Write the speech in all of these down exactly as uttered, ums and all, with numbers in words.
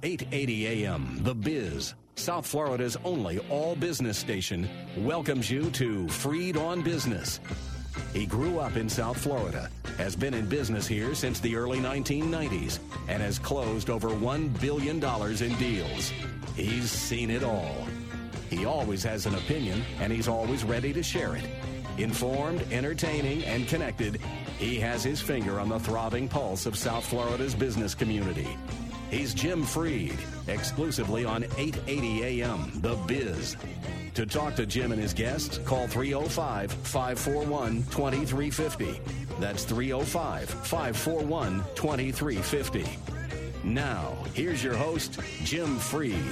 eight eighty A M, The Biz, South Florida's only all-business station, welcomes you to Freed on Business. He grew up in South Florida, has been in business here since the early nineteen nineties, and has closed over one billion dollars in deals. He's seen it all. He always has an opinion, and he's always ready to share it. Informed, entertaining, and connected, he has his finger on the throbbing pulse of South Florida's business community. He's Jim Freed, exclusively on eight eighty A M, The Biz. To talk to Jim and his guests, call three oh five, five four one, two three five oh. That's three oh five, five four one, two three five oh. Now, here's your host, Jim Freed.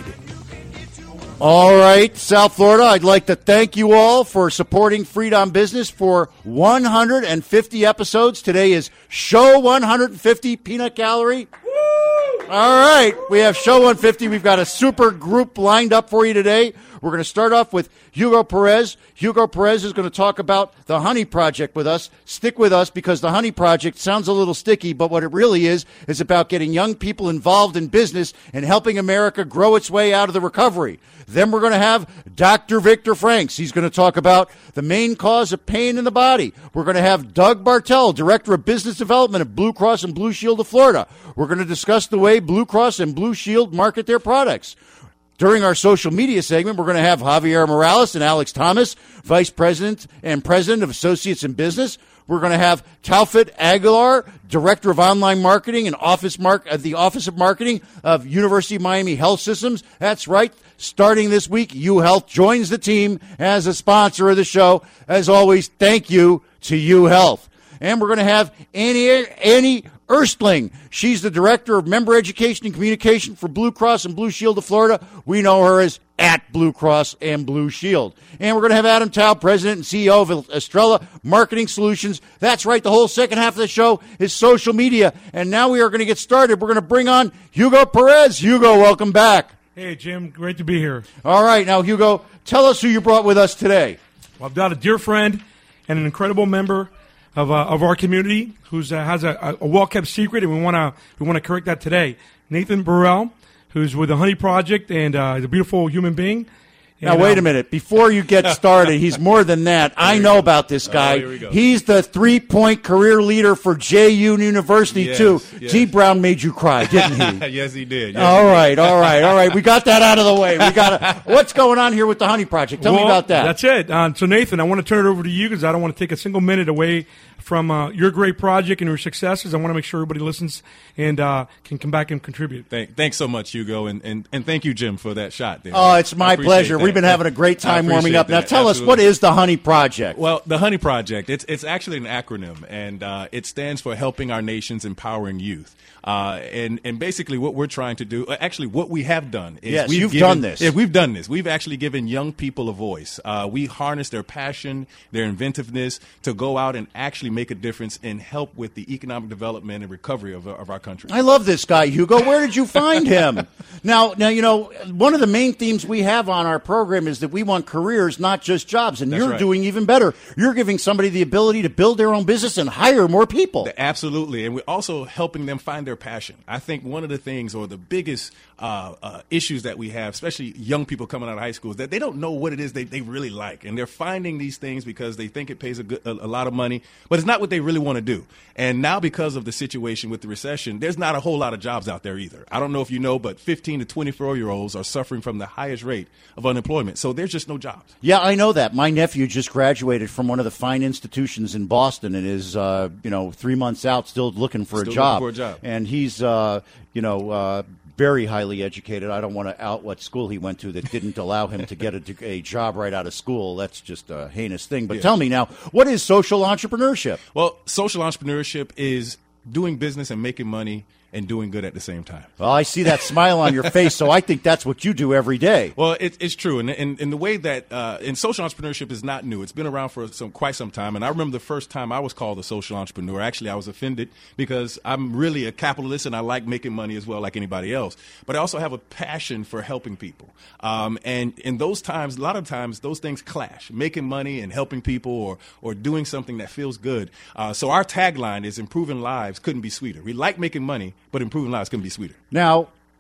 All right, South Florida, I'd like to thank you all for supporting Freed on Business for one hundred fifty episodes. Today is show one hundred fifty, Peanut Gallery. Woo! All right, we have show one hundred fifty. We've got a super group lined up for you today. We're going to start off with Hugo Perez. Hugo Perez is going to talk about the Honey Project with us. Stick with us because the Honey Project sounds a little sticky, but what it really is is about getting young people involved in business and helping America grow its way out of the recovery. Then we're going to have Doctor Victor Franks. He's going to talk about the main cause of pain in the body. We're going to have Doug Bartel, Director of Business Development at Blue Cross and Blue Shield of Florida. We're going to discuss the way Blue Cross and Blue Shield market their products. During our social media segment, we're going to have Javier Morales and Alex Thomas, Vice President and President of Associates in Business. We're going to have Taufet Aguilar, Director of Online Marketing and Office Mark at the Office of Marketing of University of Miami Health Systems. That's right. Starting this week, UHealth joins the team as a sponsor of the show. As always, thank you to UHealth. And we're going to have Annie, Annie Erstling. She's the Director of Member Education and Communication for Blue Cross and Blue Shield of Florida. We know her as at Blue Cross and Blue Shield. And we're going to have Adam Tao, President and C E O of Estrella Marketing Solutions. That's right, the whole second half of the show is social media. And now we are going to get started. We're going to bring on Hugo Perez. Hugo, welcome back. Hey, Jim, great to be here. All right, now, Hugo, tell us who you brought with us today. Well, I've got a dear friend and an incredible member of uh, of our community who's uh, has a, a well-kept secret, and we want to we want to correct that today. Nathan Burrell, who's with the Honey Project, and uh, is a beautiful human being. Now, And, wait um, a minute. Before you get started, he's more than that. I know about this guy. Oh, here we go. He's the three-point career leader for J U University, Yes, too. yes. G. Brown made you cry, didn't he? Yes, he did. Yes, all he did. right, all right, all right. We got that out of the way. We got What's going on here with the Honey Project? Tell well, me about that. That's it. Uh, so, Nathan, I want to turn it over to you because I don't want to take a single minute away from uh, your great project and your successes. I want to make sure everybody listens and uh, can come back and contribute. Thank, thanks so much, Hugo, and, and, and thank you, Jim, for that shot there. Oh, it's I my appreciate pleasure. that. We've been having a great I time warming appreciate up. Now, that. tell us, Absolutely. what is the Honey Project? Well, the Honey Project, it's, it's actually an acronym, and uh, it stands for Helping Our Nation's Empowering Youth. Uh, and, and basically what we're trying to do, uh, actually what we have done is Yes, we've you've given, done this. Yeah, we've done this. We've actually given young people a voice. Uh, we harness their passion, their inventiveness to go out and actually make a difference and help with the economic development and recovery of, of our country. I love this guy, Hugo. Where did you find him? now, now, you know, one of the main themes we have on our program is that we want careers, not just jobs. And That's you're right. doing even better. You're giving somebody the ability to build their own business and hire more people. Absolutely. And we're also helping them find their passion. I think one of the things or the biggest uh, uh, issues that we have, especially young people coming out of high school, is that they don't know what it is they, they really like. And they're finding these things because they think it pays a, good, a, a lot of money, but it's not what they really want to do. And now because of the situation with the recession, there's not a whole lot of jobs out there either. I don't know if you know, but fifteen to twenty-four-year-olds are suffering from the highest rate of unemployment. So there's just no jobs. Yeah, I know that. My nephew just graduated from one of the fine institutions in Boston and is, uh, you know, three months out still looking for Still a job. looking for a job. And he's, uh, you know, uh, very highly educated. I don't want to out what school he went to that didn't allow him to get a, a job right out of school. That's just a heinous thing. But Yeah. tell me now, what is social entrepreneurship? Well, social entrepreneurship is doing business and making money and doing good at the same time. Well, I see that smile on your face, so I think that's what you do every day. Well, it, it's true, and in the way that uh, and social entrepreneurship is not new. It's been around for some quite some time, and I remember the first time I was called a social entrepreneur. Actually, I was offended because I'm really a capitalist, and I like making money as well, like anybody else. But I also have a passion for helping people, um, and in those times, a lot of times, those things clash: making money and helping people, or or doing something that feels good. Uh, so our tagline is "Improving lives couldn't be sweeter." We like making money, but improving lives couldn't be sweeter. Now,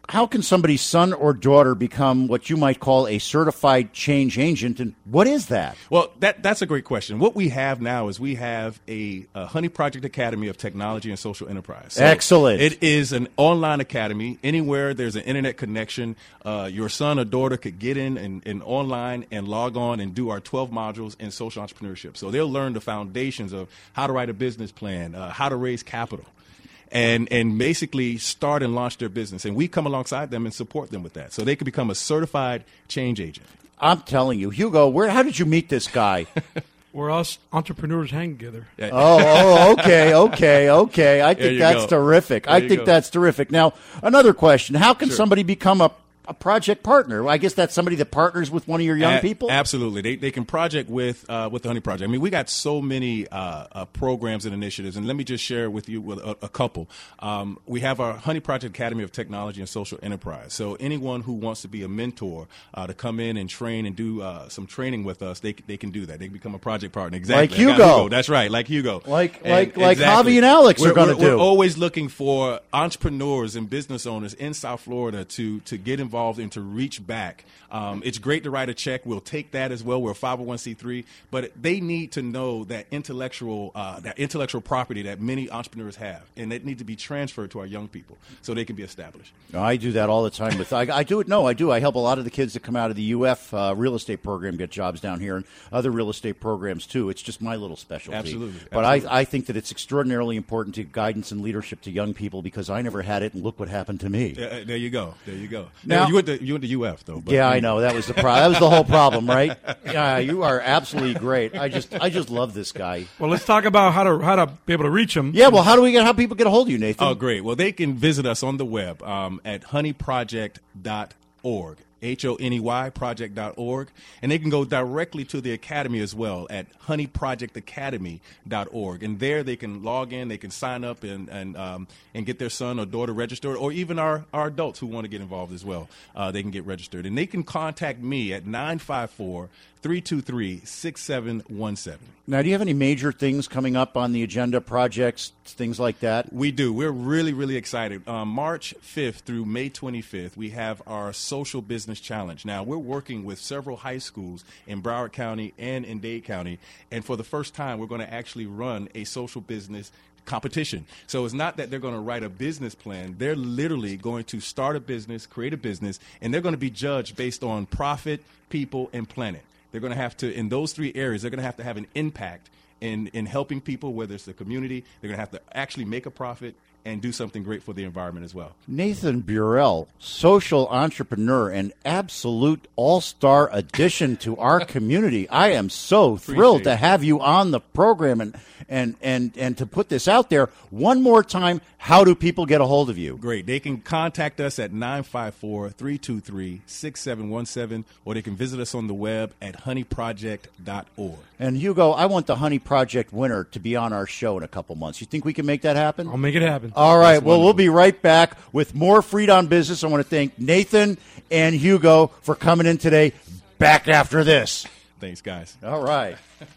how can somebody's son or daughter become what you might call a certified change agent, and what is that? Well, that that's a great question. What we have now is we have a, a Honey Project Academy of Technology and Social Enterprise. So Excellent. It is an online academy. Anywhere there's an internet connection, uh, your son or daughter could get in and, and online and log on and do our twelve modules in social entrepreneurship. So they'll learn the foundations of how to write a business plan, uh, how to raise capital, and and basically start and launch their business. And we come alongside them and support them with that so they can become a certified change agent. I'm telling you, Hugo, where? How did you meet this guy? Where us entrepreneurs hang together. oh, oh, okay, okay, okay. I There think you that's go. terrific. There I you think go. that's terrific. Now, another question. How can Sure. somebody become a, a project partner? I guess that's somebody that partners with one of your young A- people? Absolutely. They they can project with uh, with the Honey Project. I mean, we got so many uh, uh, programs and initiatives, and let me just share with you with a, a couple. Um, we have our Honey Project Academy of Technology and Social Enterprise. So anyone who wants to be a mentor uh, to come in and train and do uh, some training with us, they they can do that. They can become a project partner. Exactly. Like I got Hugo. That's right. Like Hugo. Like- And- like- like exactly. Javi and Alex are We're- gonna we're- do. We're always looking for entrepreneurs and business owners in South Florida to to get involved and to reach back. Um, it's great to write a check. We'll take that as well. We're a five oh one c three, but they need to know that intellectual uh, that intellectual property that many entrepreneurs have, and it need to be transferred to our young people so they can be established. I do that all the time. With I, I do it. No, I do. I help a lot of the kids that come out of the U F uh, real estate program get jobs down here, and other real estate programs too. It's just my little specialty. Absolutely. But Absolutely. I, I think that it's extraordinarily important to guidance and leadership to young people because I never had it, and look what happened to me. Uh, there you go. There you go. Now- Now, you went to you went to U F though. But Yeah, I know that was the pro- that was the whole problem, right? Yeah, you are absolutely great. I just I just love this guy. Well, let's talk about how to how to be able to reach him. Yeah, well, how do we get how people get a hold of you, Nathan? Oh, great. Well, they can visit us on the web um, at honey project dot org. H O N E Y project dot org. And they can go directly to the academy as well at honey project academy dot org. And there they can log in, they can sign up and and um, and get their son or daughter registered, or even our, our adults who want to get involved as well. Uh, they can get registered. And they can contact me at nine five four, three two three, six seven one seven. Now, do you have any major things coming up on the agenda, projects, things like that? We do. We're really, really excited. Um, March fifth through May twenty-fifth, we have our Social Business Challenge. Now, we're working with several high schools in Broward County and in Dade County, and for the first time, we're going to actually run a social business competition. So it's not that they're going to write a business plan. They're literally going to start a business, create a business, and they're going to be judged based on profit, people, and planet. They're going to have to, in those three areas, they're going to have to have an impact in, in helping people, whether it's the community. They're going to have to actually make a profit and do something great for the environment as well. Nathan Burrell, social entrepreneur and absolute all-star addition to our community. I am so thrilled Appreciate to have you on the program and, and, and, and to put this out there. One more time, how do people get a hold of you? Great. They can contact us at nine five four, three two three, six seven one seven, or they can visit us on the web at honey project dot org. And Hugo, I want the Honey Project winner to be on our show in a couple months. You think we can make that happen? I'll make it happen. All right. That's Well, we'll wonderful. be right back with more Freed on Business. I want to thank Nathan and Hugo for coming in today. Back after this. Thanks, guys. All right.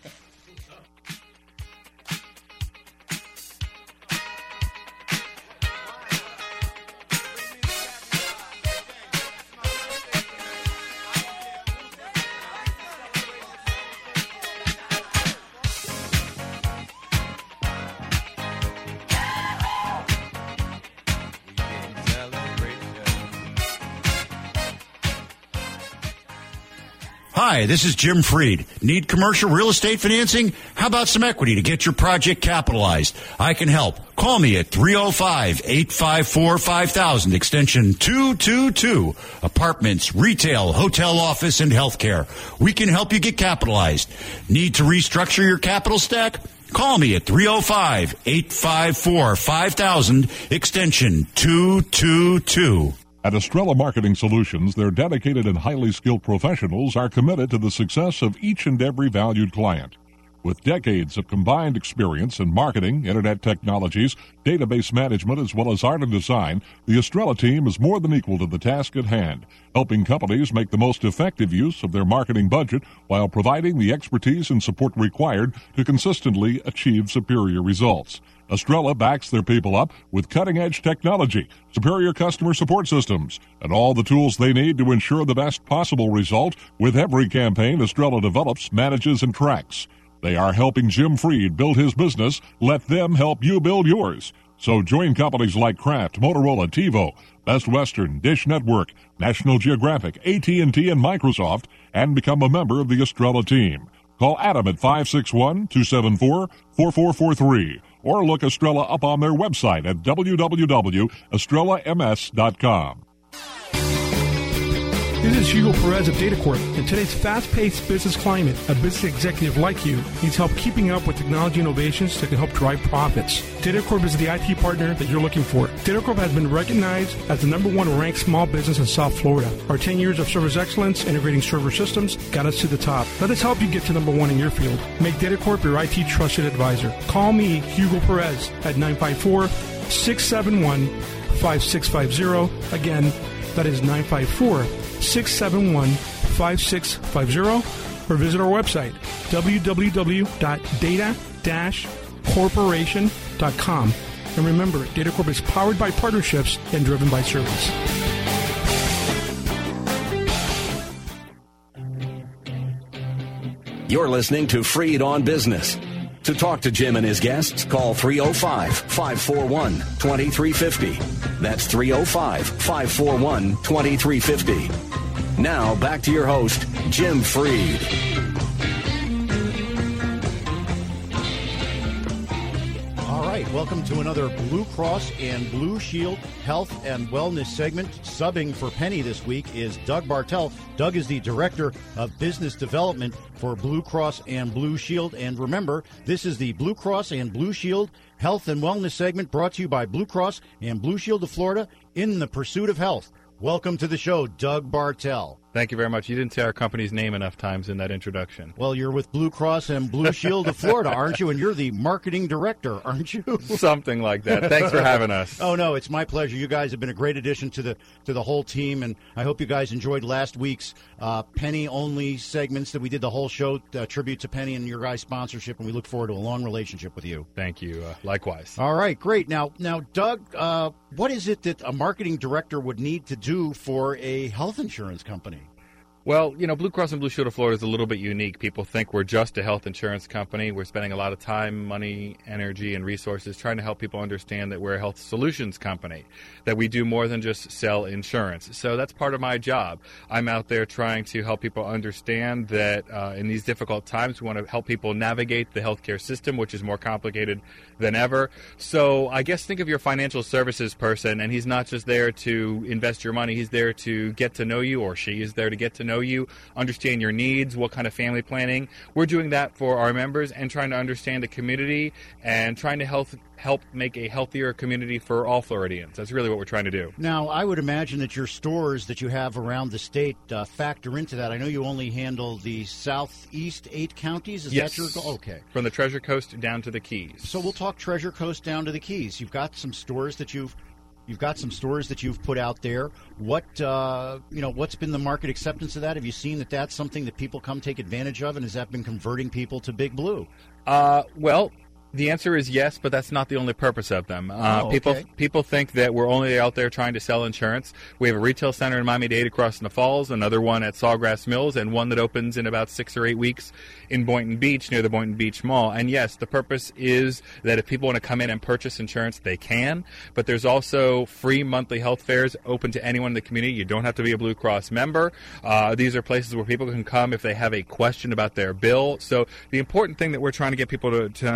Hi, this is Jim Freed. Need commercial real estate financing? How about some equity to get your project capitalized? I can help. Call me at three oh five, eight five four, five thousand, extension two two two. Apartments, retail, hotel office, and healthcare. We can help you get capitalized. Need to restructure your capital stack? Call me at three oh five, eight five four, five thousand, extension two two two. At Estrella Marketing Solutions, their dedicated and highly skilled professionals are committed to the success of each and every valued client. With decades of combined experience in marketing, internet technologies, database management, as well as art and design, the Estrella team is more than equal to the task at hand, helping companies make the most effective use of their marketing budget while providing the expertise and support required to consistently achieve superior results. Estrella backs their people up with cutting-edge technology, superior customer support systems, and all the tools they need to ensure the best possible result with every campaign Estrella develops, manages, and tracks. They are helping Jim Freed build his business. Let them help you build yours. So join companies like Kraft, Motorola, TiVo, Best Western, Dish Network, National Geographic, A T and T, and Microsoft, and become a member of the Estrella team. Call Adam at five six one, two seven four, four four four three or look Estrella up on their website at w w w dot estrella m s dot com. This is Hugo Perez of DataCorp. In today's fast-paced business climate, a business executive like you needs help keeping up with technology innovations that can help drive profits. DataCorp is the I T partner that you're looking for. DataCorp has been recognized as the number one ranked small business in South Florida. Our ten years of service excellence integrating server systems got us to the top. Let us help you get to number one in your field. Make DataCorp your I T trusted advisor. Call me, Hugo Perez, at nine five four, six seven one, five six five zero. Again, that is nine five four, six seven one, five six five zero, or visit our website, w w w dot data dash corporation dot com. And remember, DataCorp is powered by partnerships and driven by service. You're listening to Freed on Business. To talk to Jim and his guests, call three oh five, five four one, two three five oh. That's three oh five, five four one, two three five oh. Now, back to your host, Jim Freed. All right, welcome to another Blue Cross and Blue Shield Health and Wellness segment. Subbing for Penny this week is Doug Bartel. Doug is the Director of Business Development for Blue Cross and Blue Shield. And remember, this is the Blue Cross and Blue Shield Health and Wellness segment brought to you by Blue Cross and Blue Shield of Florida in the pursuit of health. Welcome to the show, Doug Bartel. Thank you very much. You didn't say our company's name enough times in that introduction. Well, you're with Blue Cross and Blue Shield of Florida, aren't you? And you're the marketing director, aren't you? Something like that. Thanks for having us. Oh, no, it's my pleasure. You guys have been a great addition to the to the whole team, and I hope you guys enjoyed last week's uh, Penny-only segments that we did the whole show, uh, tribute to Penny and your guys' sponsorship, and we look forward to a long relationship with you. Thank you. Uh, likewise. All right, great. Now, now, Doug, uh, what is it that a marketing director would need to do for a health insurance company? Well, you know, Blue Cross and Blue Shield of Florida is a little bit unique. People think we're just a health insurance company. We're spending a lot of time, money, energy, and resources trying to help people understand that we're a health solutions company, that we do more than just sell insurance. So that's part of my job. I'm out there trying to help people understand that uh, in these difficult times, we want to help people navigate the healthcare system, which is more complicated than ever. So I guess think of your financial services person, and he's not just there to invest your money. He's there to get to know you, or she is there to get to know you, understand your needs, what kind of family planning. We're doing that for our members and trying to understand the community and trying to help help make a healthier community for all Floridians. That's really what we're trying to do. Now, I would imagine that your stores that you have around the state uh, factor into that. I know you only handle the southeast eight counties. Is yes. that your goal? Okay. From the Treasure Coast down to the Keys. So we'll talk Treasure Coast down to the Keys. You've got some stores that you've You've got some stores that you've put out there. What uh, you know? What's been the market acceptance of that? Have you seen that that's something that people come take advantage of, and has that been converting people to Big Blue? Uh, well, the answer is yes, but that's not the only purpose of them. Uh, oh, okay. People people think that we're only out there trying to sell insurance. We have a retail center in Miami-Dade across in the Falls, another one at Sawgrass Mills, and one that opens in about six or eight weeks in Boynton Beach near the Boynton Beach Mall. And yes, the purpose is that if people want to come in and purchase insurance, they can. But there's also free monthly health fairs open to anyone in the community. You don't have to be a Blue Cross member. Uh, these are places where people can come if they have a question about their bill. So the important thing that we're trying to get people to, to understand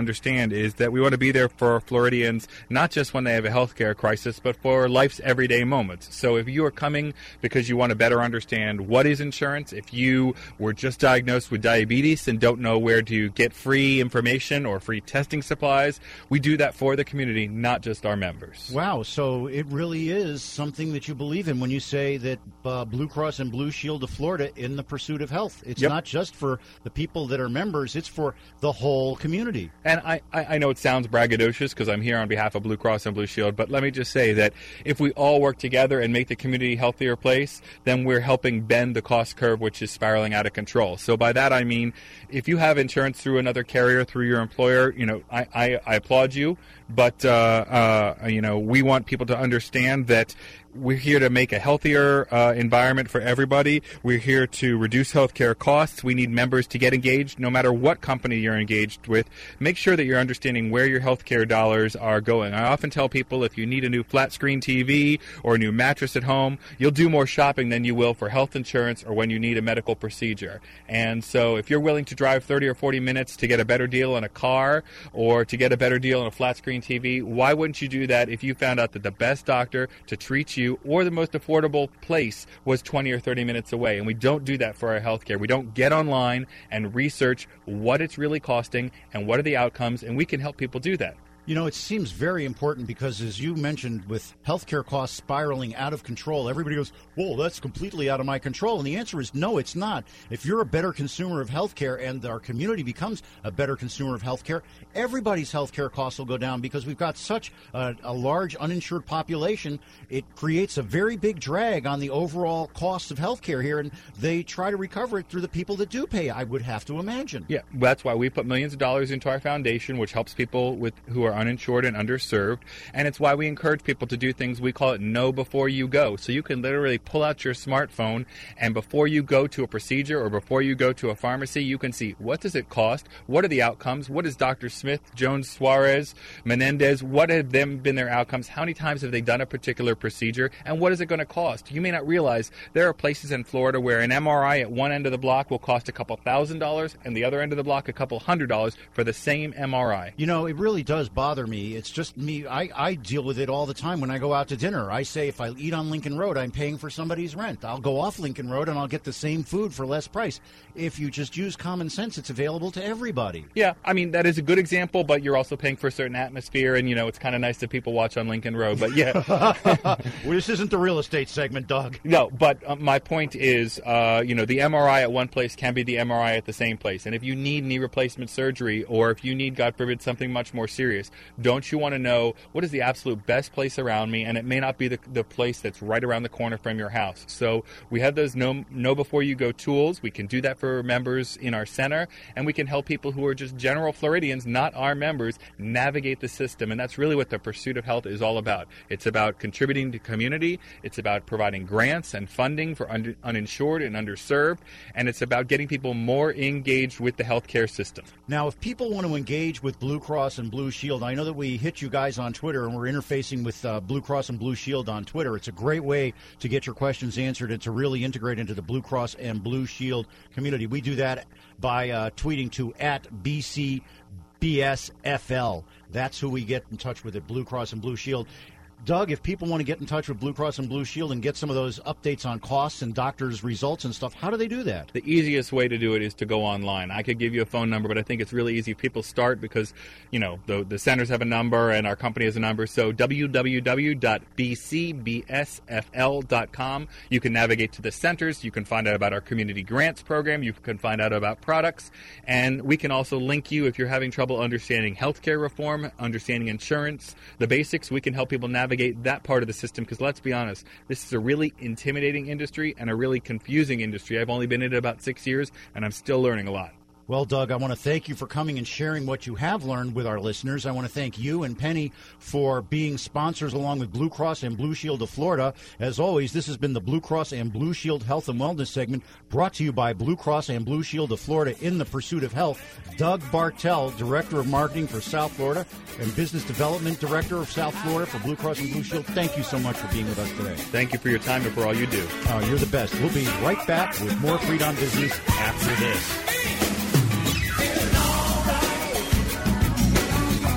understand is that we want to be there for Floridians, not just when they have a healthcare crisis, but for life's everyday moments. So if you are coming because you want to better understand what is insurance, if you were just diagnosed with diabetes and don't know where to get free information or free testing supplies, we do that for the community, not just our members. Wow, so it really is something that you believe in when you say that uh, Blue Cross and Blue Shield of Florida in the pursuit of health. It's Yep. not just for the people that are members, it's for the whole community. And I, I know it sounds braggadocious because I'm here on behalf of Blue Cross and Blue Shield, but let me just say that if we all work together and make the community a healthier place, then we're helping bend the cost curve, which is spiraling out of control. So by that I mean, if you have insurance through another carrier, through your employer, you know, I, I, I applaud you, but, uh, uh, you know, we want people to understand that we're here to make a healthier uh, environment for everybody. We're here to reduce healthcare costs. We need members to get engaged no matter what company you're engaged with. Make sure that you're understanding where your healthcare dollars are going. I often tell people if you need a new flat screen T V or a new mattress at home, you'll do more shopping than you will for health insurance or when you need a medical procedure. And so if you're willing to drive thirty or forty minutes to get a better deal in a car or to get a better deal on a flat screen T V, why wouldn't you do that if you found out that the best doctor to treat you or the most affordable place was twenty or thirty minutes away? And we don't do that for our healthcare. We don't get online and research what it's really costing and what are the outcomes, and we can help people do that. You know, it seems very important because, as you mentioned, with healthcare costs spiraling out of control, everybody goes, whoa, that's completely out of my control. And the answer is no, it's not. If you're a better consumer of healthcare and our community becomes a better consumer of healthcare, everybody's healthcare costs will go down because we've got such a, a large uninsured population. It creates a very big drag on the overall cost of healthcare here, and they try to recover it through the people that do pay, I would have to imagine. Yeah, that's why we put millions of dollars into our foundation, which helps people with who are uninsured and underserved, and it's why we encourage people to do things. We call it know before you go. So you can literally pull out your smartphone, and before you go to a procedure or before you go to a pharmacy, you can see what does it cost, what are the outcomes, what is Doctor Smith, Jones, Suarez, Menendez, what have them been their outcomes, how many times have they done a particular procedure, and what is it going to cost? You may not realize there are places in Florida where an M R I at one end of the block will cost a couple thousand dollars and the other end of the block a couple hundred dollars for the same M R I. You know, it really does bother me. It's just me. I, I deal with it all the time when I go out to dinner. I say if I eat on Lincoln Road, I'm paying for somebody's rent. I'll go off Lincoln Road and I'll get the same food for less price. If you just use common sense, it's available to everybody. Yeah, I mean, that is a good example, but you're also paying for a certain atmosphere, and, you know, it's kind of nice that people watch on Lincoln Road. But, yeah. Well, this isn't the real estate segment, Doug. No, but uh, my point is, uh, you know, the M R I at one place can be the M R I at the same place. And if you need knee replacement surgery or if you need, God forbid, something much more serious, don't you want to know what is the absolute best place around me? And it may not be the, the place that's right around the corner from your house. So we have those know, know before you go tools. We can do that for members in our center, and we can help people who are just general Floridians, not our members, navigate the system. And that's really what the pursuit of health is all about. It's about contributing to community. It's about providing grants and funding for un- uninsured and underserved. And it's about getting people more engaged with the healthcare system. Now, if people want to engage with Blue Cross and Blue Shield, I know that we hit you guys on Twitter, and we're interfacing with uh, Blue Cross and Blue Shield on Twitter. It's a great way to get your questions answered and to really integrate into the Blue Cross and Blue Shield community. We do that by uh, tweeting to at B C B S F L. That's who we get in touch with at Blue Cross and Blue Shield. Doug, if people want to get in touch with Blue Cross and Blue Shield and get some of those updates on costs and doctors' results and stuff, how do they do that? The easiest way to do it is to go online. I could give you a phone number, but I think it's really easy. People start because, you know, the, the centers have a number and our company has a number. So w w w dot b c b s f l dot com. You can navigate to the centers. You can find out about our community grants program. You can find out about products. And we can also link you if you're having trouble understanding healthcare reform, understanding insurance, the basics. We can help people navigate navigate that part of the system, because let's be honest, this is a really intimidating industry and a really confusing industry. I've only been in it about six years, and I'm still learning a lot. Well, Doug, I want to thank you for coming and sharing what you have learned with our listeners. I want to thank you and Penny for being sponsors along with Blue Cross and Blue Shield of Florida. As always, this has been the Blue Cross and Blue Shield Health and Wellness segment brought to you by Blue Cross and Blue Shield of Florida in the pursuit of health. Doug Bartell, Director of Marketing for South Florida and Business Development Director of South Florida for Blue Cross and Blue Shield. Thank you so much for being with us today. Thank you for your time and for all you do. Uh, you're the best. We'll be right back with more Freed on Business after this.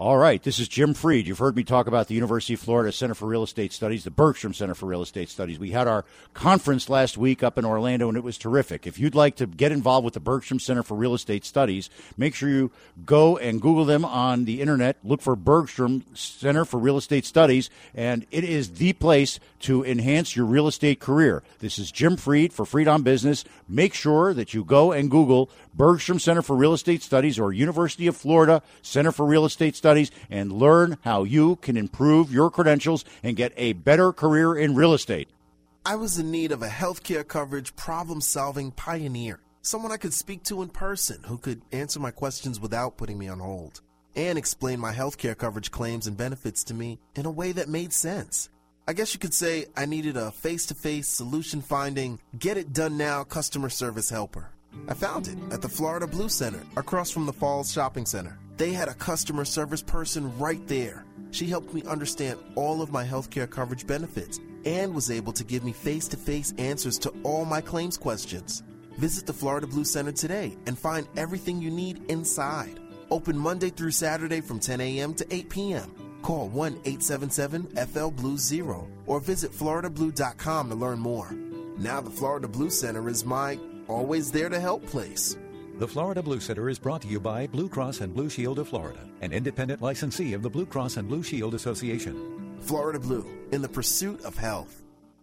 All right, this is Jim Freed. You've heard me talk about the University of Florida Center for Real Estate Studies, the Bergstrom Center for Real Estate Studies. We had our conference last week up in Orlando, and it was terrific. If you'd like to get involved with the Bergstrom Center for Real Estate Studies, make sure you go and Google them on the internet. Look for Bergstrom Center for Real Estate Studies, and it is the place to enhance your real estate career. This is Jim Freed for Freed on Business. Make sure that you go and Google Bergstrom Center for Real Estate Studies or University of Florida Center for Real Estate Studies and learn how you can improve your credentials and get a better career in real estate. I was in need of a healthcare coverage problem-solving pioneer, someone I could speak to in person who could answer my questions without putting me on hold and explain my healthcare coverage claims and benefits to me in a way that made sense. I guess you could say I needed a face-to-face, solution-finding, get-it-done-now customer service helper. I found it at the Florida Blue Center across from the Falls Shopping Center. They had a customer service person right there. She helped me understand all of my healthcare coverage benefits and was able to give me face-to-face answers to all my claims questions. Visit the Florida Blue Center today and find everything you need inside. Open Monday through Saturday from ten a.m. to eight p.m. Call one eight seven seven F L Blue zero or visit florida blue dot com to learn more. Now the Florida Blue Center is my always there to help place. The Florida Blue Center is brought to you by Blue Cross and Blue Shield of Florida, an independent licensee of the Blue Cross and Blue Shield Association. Florida Blue, in the pursuit of health.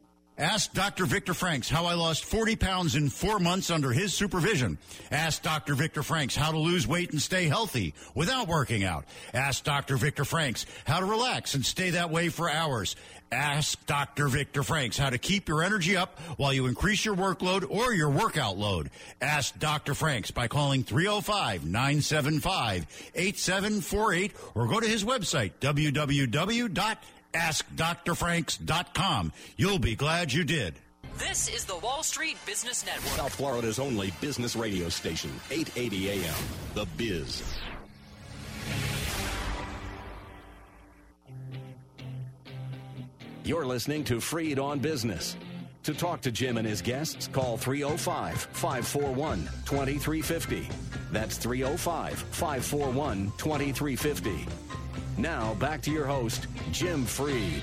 Ask Doctor Victor Franks how I lost forty pounds in four months under his supervision. Ask Doctor Victor Franks how to lose weight and stay healthy without working out. Ask Doctor Victor Franks how to relax and stay that way for hours. Ask Doctor Victor Franks how to keep your energy up while you increase your workload or your workout load. Ask Doctor Franks by calling three oh five, nine seven five, eight seven four eight or go to his website, w w w dot ask dr franks dot com. You'll be glad you did. This is the Wall Street Business Network. South Florida's only business radio station, eight eighty A M, The Biz. You're listening to Freed on Business. To talk to Jim and his guests, call three oh five, five four one, two three five oh. That's three oh five, five four one, two three five oh. Now, back to your host, Jim Freed.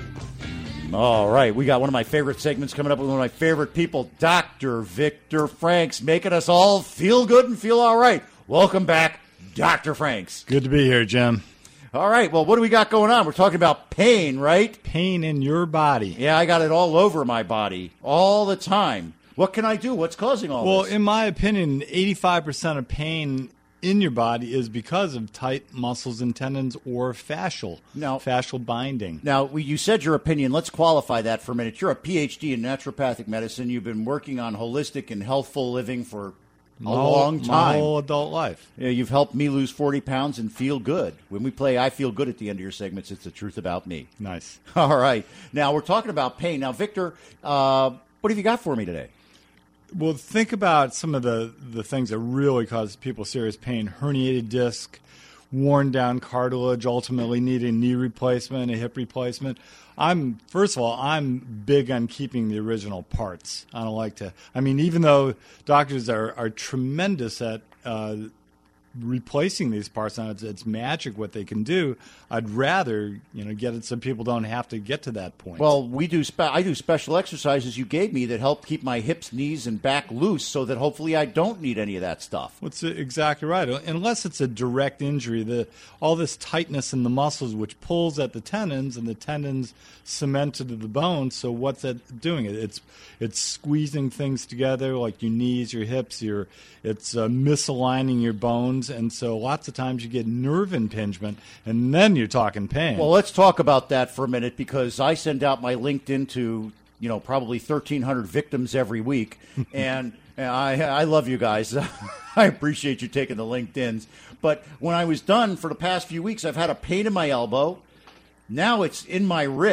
All right, we got one of my favorite segments coming up with one of my favorite people, Doctor Victor Franks, making us all feel good and feel all right. Welcome back, Doctor Franks. Good to be here, Jim. All right, well, what do we got going on? We're talking about pain, right? Pain in your body. Yeah, I got it all over my body all the time. What can I do? What's causing all well, this? Well, in my opinion, eighty-five percent of pain in your body is because of tight muscles and tendons or fascial, now, fascial binding. Now, we, you said your opinion. Let's qualify that for a minute. You're a P H D in naturopathic medicine. You've been working on holistic and healthful living for a my long whole, time. My whole adult life. Yeah, you've helped me lose forty pounds and feel good. When we play I Feel Good at the end of your segments, it's the truth about me. Nice. All right. Now, we're talking about pain. Now, Victor, uh, what have you got for me today? Well, think about some of the, the things that really cause people serious pain. Herniated disc, worn down cartilage, ultimately needing knee replacement, a hip replacement. I'm first of all, I'm big on keeping the original parts. I don't like to. I mean, even though doctors are, are tremendous at uh, replacing these parts, now it's, it's magic what they can do. I'd rather you know get it so people don't have to get to that point. Well, we do. Spe- I do special exercises you gave me that help keep my hips, knees, and back loose, so that hopefully I don't need any of that stuff. That's exactly right. Unless it's a direct injury, the all this tightness in the muscles, which pulls at the tendons, and the tendons cement into the bone. So what's that doing? It's it's squeezing things together, like your knees, your hips, your it's uh, misaligning your bones, and so lots of times you get nerve impingement, and then you're talking pain. Well, let's talk about that for a minute, because I send out my LinkedIn to, you know, probably thirteen hundred victims every week, and I, I love you guys. I appreciate you taking the LinkedIns. But when I was done for the past few weeks, I've had a pain in my elbow. Now it's in my wrist,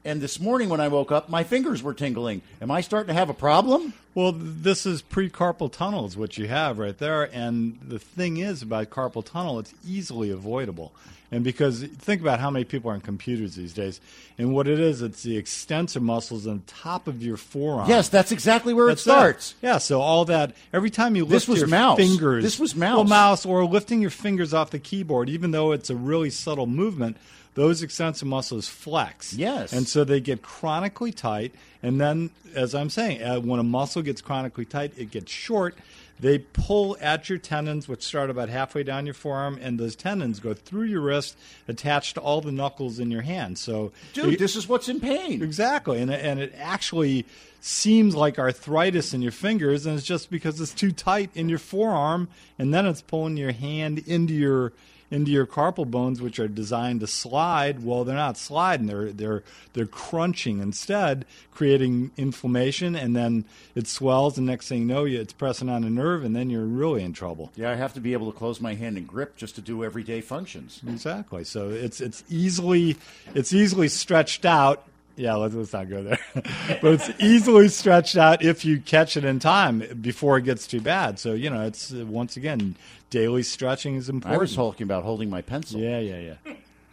and this morning when I woke up, my fingers were tingling. Am I starting to have a problem? Well, this is pre-carpal tunnel is what you have right there. And the thing is about carpal tunnel, it's easily avoidable. And because think about how many people are on computers these days. And what it is, it's the extensor muscles on top of your forearm. Yes, that's exactly where that's it starts. It. Yeah, so all that, every time you lift this was your mouse. fingers. This was mouse. Well, mouse, or lifting your fingers off the keyboard, even though it's a really subtle movement, those extensor muscles flex. Yes. And so they get chronically tight. And then, as I'm saying, uh, when a muscle gets chronically tight, it gets short. They pull at your tendons, which start about halfway down your forearm, and those tendons go through your wrist, attached to all the knuckles in your hand. So, Dude, it, this is what's in pain. Exactly. And, and it actually seems like arthritis in your fingers, and it's just because it's too tight in your forearm, and then it's pulling your hand into your into your carpal bones, which are designed to slide. Well, they're not sliding; they're they're they're crunching instead, creating inflammation, and then it swells. And next thing you know, it's pressing on a nerve, and then you're really in trouble. Yeah, I have to be able to close my hand and grip just to do everyday functions. Exactly. So it's it's easily it's easily stretched out. Yeah, let's, let's not go there. But it's easily stretched out if you catch it in time before it gets too bad. So, you know, it's, uh, once again, daily stretching is important. I was talking about holding my pencil. Yeah, yeah, yeah.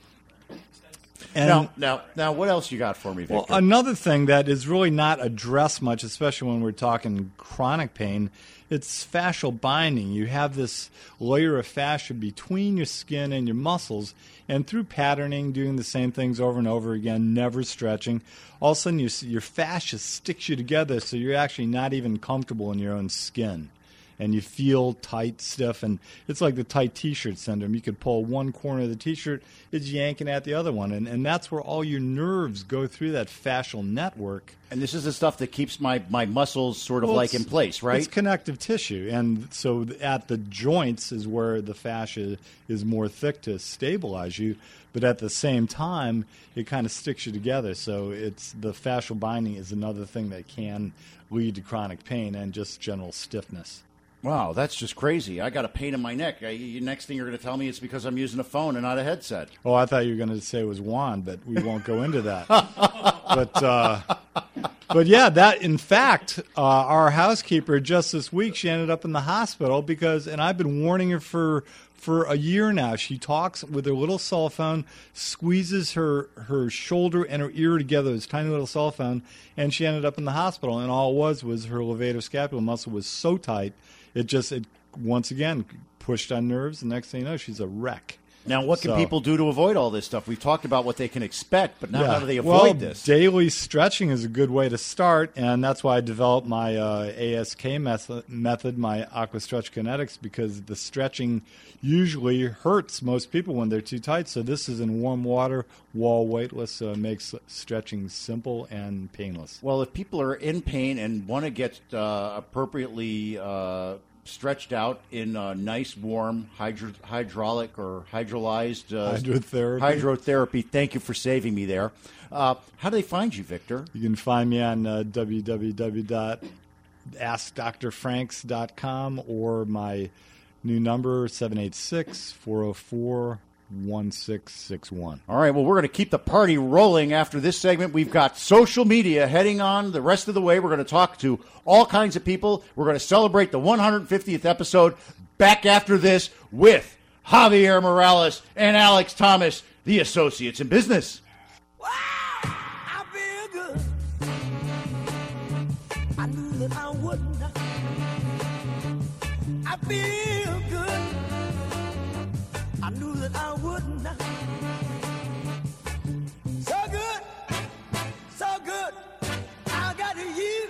And now, now, now, what else you got for me, Victor? Well, another thing that is really not addressed much, especially when we're talking chronic pain, it's fascial binding. You have this layer of fascia between your skin and your muscles, and through patterning, doing the same things over and over again, never stretching, all of a sudden your, your fascia sticks you together so you're actually not even comfortable in your own skin. And you feel tight, stiff, and it's like the tight T-shirt syndrome. You could pull one corner of the T-shirt, it's yanking at the other one, and, and that's where all your nerves go through that fascial network. And this is the stuff that keeps my, my muscles sort of well, like in place, right? It's connective tissue, and so at the joints is where the fascia is more thick to stabilize you, but at the same time, it kind of sticks you together. So it's the fascial binding is another thing that can lead to chronic pain and just general stiffness. Wow, that's just crazy. I got a pain in my neck. I, next thing you're going to tell me it's because I'm using a phone and not a headset. Oh, I thought you were going to say it was Juan, but we won't go into that. but, uh, but yeah, that in fact, uh, our housekeeper just this week, she ended up in the hospital because, and I've been warning her for for a year now. She talks with her little cell phone, squeezes her, her shoulder and her ear together, this tiny little cell phone, and she ended up in the hospital. And all it was was her levator scapular muscle was so tight, it just, it once again, pushed on nerves. The next thing you know, she's a wreck. Now, what can So- people do to avoid all this stuff? We've talked about what they can expect, but now Yeah. how do they avoid well, this? Daily stretching is a good way to start, and that's why I developed my uh, A S K method, method, my Aqua Stretch Kinetics, because the stretching usually hurts most people when they're too tight. So this is in warm water, wall weightless, so it makes stretching simple and painless. Well, if people are in pain and want to get uh, appropriately uh, stretched out in uh, nice, warm, hydro- hydraulic or hydrolyzed uh, Hydrotherapy. hydrotherapy, thank you for saving me there. Uh, how do they find you, Victor? You can find me on uh, w w w dot ask dr franks dot com or my new number, seven eight six, four oh four, one six six one. All right, well, we're going to keep the party rolling after this segment. We've got social media heading on the rest of the way. We're going to talk to all kinds of people. We're going to celebrate the one hundred fiftieth episode back after this with Javier Morales and Alex Thomas, the Associates in Business. I feel good. I knew that I wouldn't. I feel good. I knew that I wouldn't. So good, so good. I got you.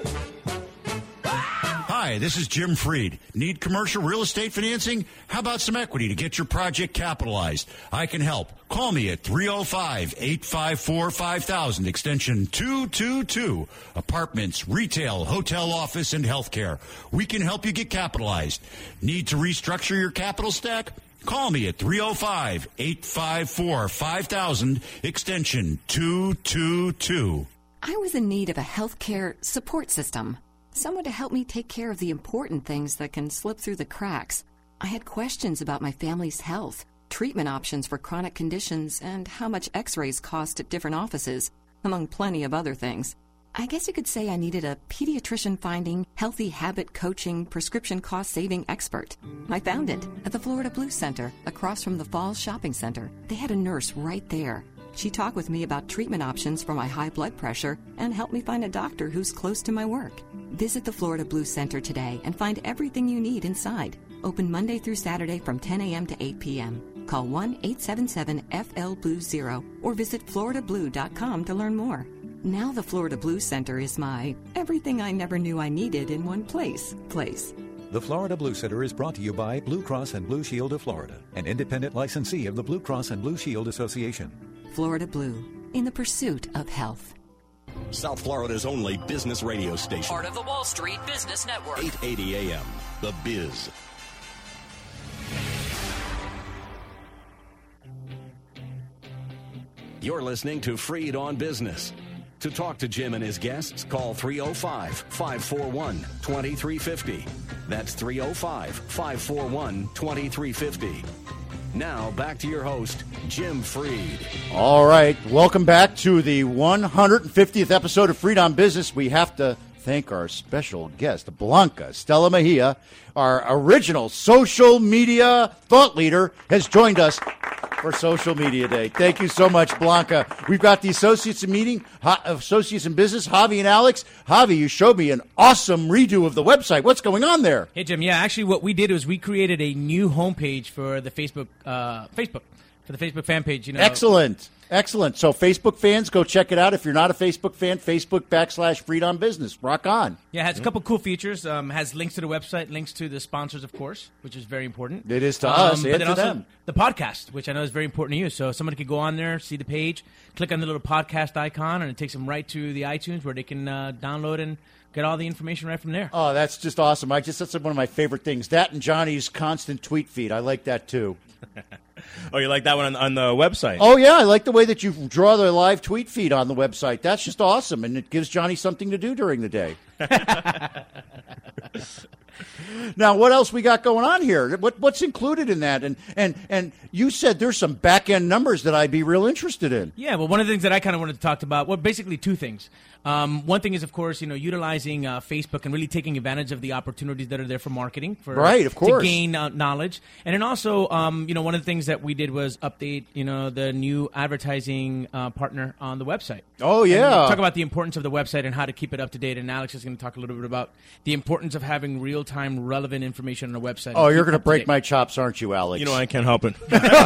Hi, this is Jim Freed. Need commercial real estate financing? How about some equity to get your project capitalized? I can help. Call me at three oh five, eight five four, five thousand, extension two two two. Apartments, retail, hotel office, and healthcare. We can help you get capitalized. Need to restructure your capital stack? Call me at three oh five, eight five four, five thousand, extension two two two. I was in need of a healthcare support system. Someone to help me take care of the important things that can slip through the cracks. I had questions about my family's health, treatment options for chronic conditions, and how much x-rays cost at different offices. among plenty of other things. I guess you could say I needed a pediatrician-finding, healthy habit coaching, prescription cost-saving expert. I found it at the Florida Blue Center, across from the Falls Shopping Center. They had a nurse right there. She talked with me about treatment options for my high blood pressure and helped me find a doctor who's close to my work. Visit the Florida Blue Center today and find everything you need inside. Open Monday through Saturday from ten a.m. to eight p.m. Call one eight seven seven F L Blue zero or visit florida blue dot com to learn more. Now the Florida Blue Center is my everything I never knew I needed in one place place. The Florida Blue Center is brought to you by Blue Cross and Blue Shield of Florida, an independent licensee of the Blue Cross and Blue Shield Association. Florida Blue, in the pursuit of health. South Florida's only business radio station. Part of the Wall Street Business Network. eight eighty A M, The Biz. You're listening to Freed on Business. To talk to Jim and his guests, call three oh five, five four one, two three five oh. That's three oh five, five four one, two three five oh. Now, back to your host, Jim Freed. All right. Welcome back to the one hundred fiftieth episode of Freed on Business. We have to thank our special guest, Blanca Stella Mejia, our original social media thought leader, has joined us for Social Media Day. Thank you so much, Blanca. We've got the associates in meeting, associates in business, Javi and Alex. Javi, you showed me an awesome redo of the website. What's going on there? Hey, Jim. Yeah, actually, what we did was we created a new homepage for the Facebook, uh, Facebook, for the Facebook fan page. You know, excellent. Excellent. So Facebook fans, go check it out. If you're not a Facebook fan, Facebook backslash Freed on Business. Rock on. Yeah, it has a couple cool features. Um, has links to the website, links to the sponsors, of course, which is very important. It is to um, us but and then to also them. The podcast, which I know is very important to you. So somebody could go on there, see the page, click on the little podcast icon, and it takes them right to the iTunes where they can uh, download and get all the information right from there. Oh, that's just awesome. I just That's one of my favorite things. That and Johnny's constant tweet feed. I like that, too. Oh, you like that one on, on the website? Oh, yeah. I like the way that you draw the live tweet feed on the website. That's just awesome, and it gives Johnny something to do during the day. Now, what else we got going on here? What, what's included in that? And, and and you said there's some back-end numbers that I'd be real interested in. Yeah, well, one of the things that I kind of wanted to talk about, well, basically two things. Um, one thing is, of course, you know, utilizing uh, Facebook and really taking advantage of the opportunities that are there for marketing, for right, of course, to gain uh, knowledge, and then also, um, you know, one of the things that we did was update, you know, the new advertising uh, partner on the website. Oh yeah, and talk about the importance of the website and how to keep it up to date. And Alex is going to talk a little bit about the importance of having real-time, relevant information on the website. Oh, you're going to break my chops, aren't you, Alex? You know, I can't help it.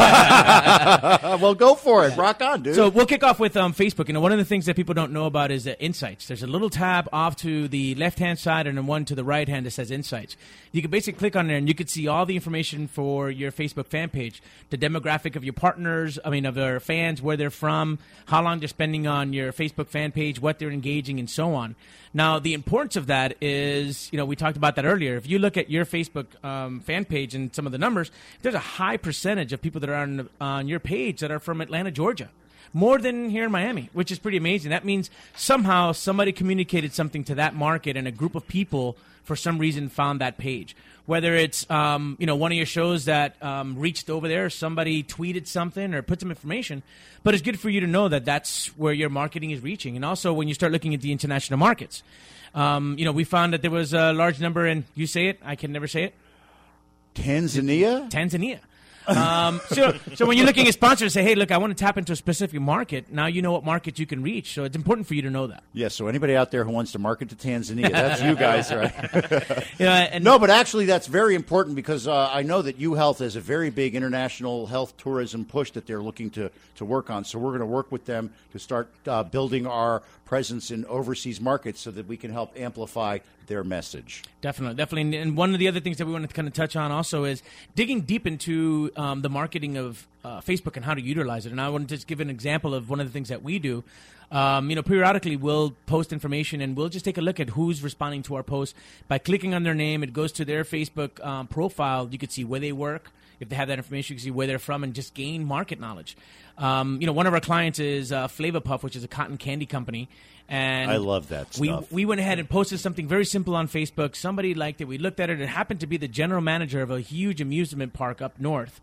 Well, go for it. Rock on, dude. So we'll kick off with um, Facebook. You know, one of the things that people don't know about is uh, Insights. There's a little tab off to the left-hand side and then one to the right-hand that says Insights. You can basically click on there and you can see all the information for your Facebook fan page, the demographic of your partners, I mean, of your fans, where they're from, how long they're spending on your Facebook fan page, what they're engaging, and so on. Now, the importance of that is, you know, we talked about that earlier. If you look at your Facebook um, fan page and some of the numbers, there's a high percentage of people that are on, on your page that are from Atlanta, Georgia. More than here in Miami, which is pretty amazing. That means somehow somebody communicated something to that market and a group of people for some reason found that page. Whether it's um, you know, one of your shows that um, reached over there, somebody tweeted something or put some information, but it's good for you to know that that's where your marketing is reaching. And also when you start looking at the international markets, um, you know, we found that there was a large number, and you say it, I can never say it. Tanzania? Tanzania. um, so, so when you're looking at sponsors, say, hey, look, I want to tap into a specific market. Now you know what market you can reach. So it's important for you to know that. Yeah, so anybody out there who wants to market to Tanzania, that's you guys, right? Yeah, and no, but actually that's very important because uh, I know that UHealth has a very big international health tourism push that they're looking to, to work on. So we're going to work with them to start uh, building our presence in overseas markets so that we can help amplify their message. Definitely, definitely. And one of the other things that we want to kind of touch on also is digging deep into um, the marketing of uh, Facebook and how to utilize it. And I want to just give an example of one of the things that we do. Um, you know, periodically we'll post information and we'll just take a look at who's responding to our post. By clicking on their name, it goes to their Facebook um, profile. You can see where they work. If they have that information, you can see where they're from and just gain market knowledge. Um, you know, one of our clients is uh, Flavor Puff, which is a cotton candy company. And I love that we, stuff. We went ahead and posted something very simple on Facebook. Somebody liked it. We looked at it. It happened to be the general manager of a huge amusement park up north.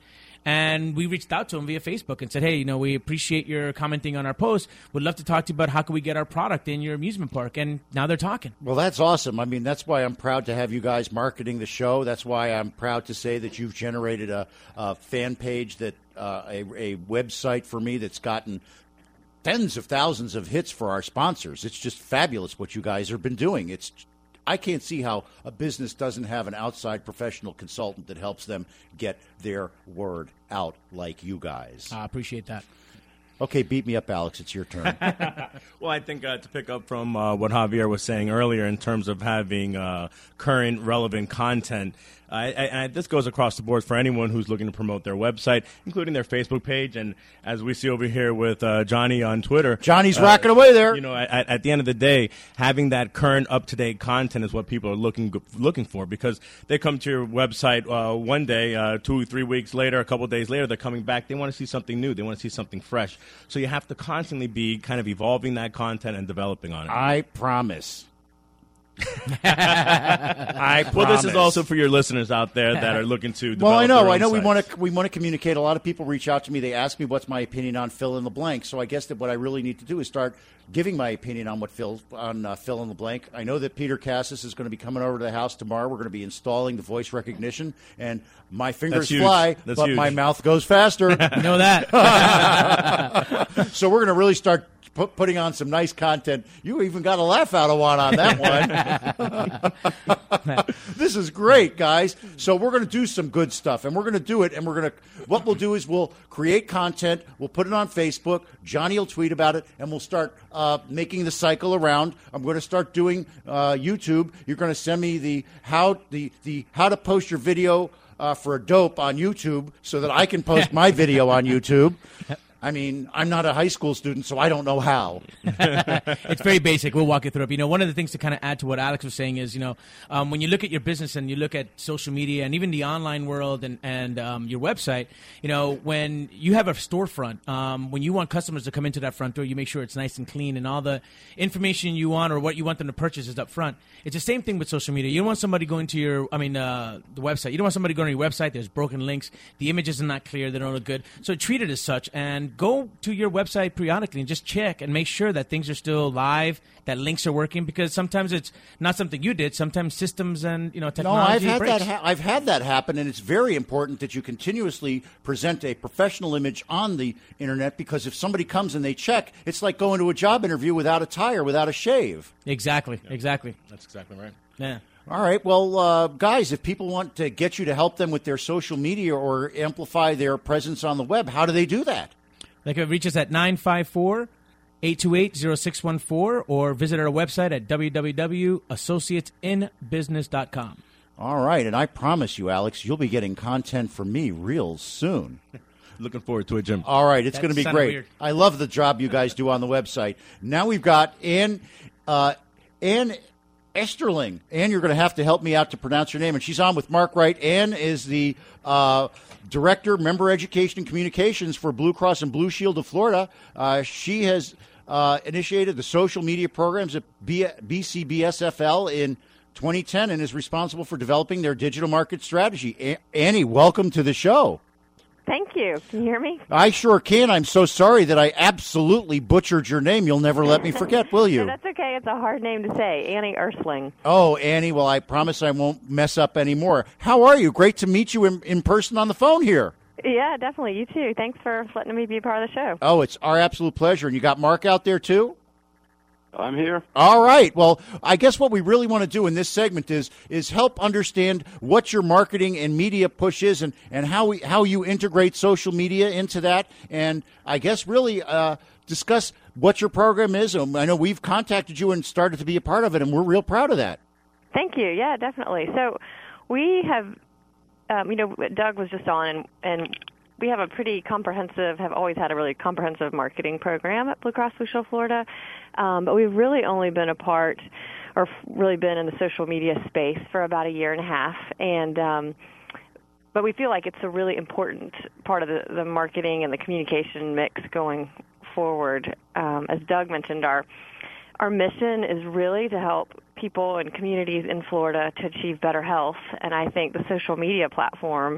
And we reached out to them via Facebook and said, hey, you know, we appreciate your commenting on our post. Would love to talk to you about how can we get our product in your amusement park. And now they're talking. Well, that's awesome. I mean, that's why I'm proud to have you guys marketing the show. That's why I'm proud to say that you've generated a, a fan page, that uh, a, a website for me that's gotten tens of thousands of hits for our sponsors. It's just fabulous what you guys have been doing. It's I can't see how a business doesn't have an outside professional consultant that helps them get their word out like you guys. I appreciate that. Okay, beat me up, Alex. It's your turn. Well, I think uh, to pick up from uh, what Javier was saying earlier in terms of having uh, current, relevant content, I, I, I, this goes across the board for anyone who's looking to promote their website, including their Facebook page. And as we see over here with uh, Johnny on Twitter. Johnny's uh, rocking away there. You know, at, at the end of the day, having that current, up-to-date content is what people are looking looking for, because they come to your website uh, one day, uh, two, three weeks later, a couple days later, they're coming back. They want to see something new. They want to see something fresh. So you have to constantly be kind of evolving that content and developing on it. I promise. I well, this is also for your listeners out there that are looking to. Well, I know, I know. Sites. We want to we want to communicate. A lot of people reach out to me. They ask me what's my opinion on fill in the blank. So I guess that what I really need to do is start giving my opinion on what fill on uh, fill in the blank. I know that Peter Cassis is going to be coming over to the house tomorrow. We're going to be installing the voice recognition, and my fingers fly, That's but huge. my mouth goes faster. You know that. So we're going to really start Put, putting on some nice content. You even got a laugh out of one on that one. This is great, guys. So we're going to do some good stuff, and we're going to do it. And we're going to. What we'll do is we'll create content. We'll put it on Facebook. Johnny will tweet about it, and we'll start uh, making the cycle around. I'm going to start doing uh, YouTube. You're going to send me the how the the how to post your video uh, for a dope on YouTube, so that I can post my video on YouTube. I mean, I'm not a high school student, so I don't know how. It's very basic. We'll walk you through it. You know, one of the things to kind of add to what Alex was saying is, you know, um, when you look at your business and you look at social media and even the online world and, and um, your website, you know, when you have a storefront, um, when you want customers to come into that front door, you make sure it's nice and clean and all the information you want or what you want them to purchase is up front. It's the same thing with social media. You don't want somebody going to your, I mean, uh, the website. You don't want somebody going to your website. There's broken links. The images are not clear. They don't look good. So treat it as such and go to your website periodically and just check and make sure that things are still live, that links are working, because sometimes it's not something you did. Sometimes systems and, you know, technology No, I've had breaks. that. Ha- I've had that happen, and it's very important that you continuously present a professional image on the internet, because if somebody comes and they check, it's like going to a job interview without a tie or without a shave. Exactly. Exactly. That's exactly right. Yeah. All right. Well, uh, guys, if people want to get you to help them with their social media or amplify their presence on the web, how do they do that? They can reach us at nine five four, eight two eight, zero six one four or visit our website at w w w dot associates in business dot com. All right. And I promise you, Alex, you'll be getting content from me real soon. Looking forward to it, Jim. All right. It's That going to be sounded great. weird. I love the job you guys do on the website. Now we've got Ann, uh, Ann Esterling. Ann, you're going to have to help me out to pronounce your name. And she's on with Mark Wright. Ann is the uh, Director, Member Education and Communications for Blue Cross and Blue Shield of Florida. Uh, she has uh, initiated the social media programs at B- BCBSFL in twenty ten and is responsible for developing their digital market strategy. A- Annie, welcome to the show. Thank you. Can you hear me? I sure can. I'm so sorry that I absolutely butchered your name. You'll never let me forget, will you? No, that's okay. It's a hard name to say. Annie Ersling. Oh, Annie, well, I promise I won't mess up anymore. How are you? Great to meet you in, in person on the phone here. Yeah, definitely. You too. Thanks for letting me be a part of the show. Oh, it's our absolute pleasure. And you got Mark out there, too? I'm here. All right. Well, I guess what we really want to do in this segment is is help understand what your marketing and media push is and, and how we how you integrate social media into that. And I guess really uh, discuss what your program is. Um, I know we've contacted you and started to be a part of it, and we're real proud of that. Thank you. Yeah, definitely. So we have, um, you know, Doug was just on, and, and we have a pretty comprehensive, have always had a really comprehensive marketing program at Blue Cross Blue Shield Florida. Um, but we've really only been a part, or really been in the social media space for about a year and a half. And um, but we feel like it's a really important part of the, the marketing and the communication mix going forward. Um, as Doug mentioned, our our mission is really to help people and communities in Florida to achieve better health. And I think the social media platform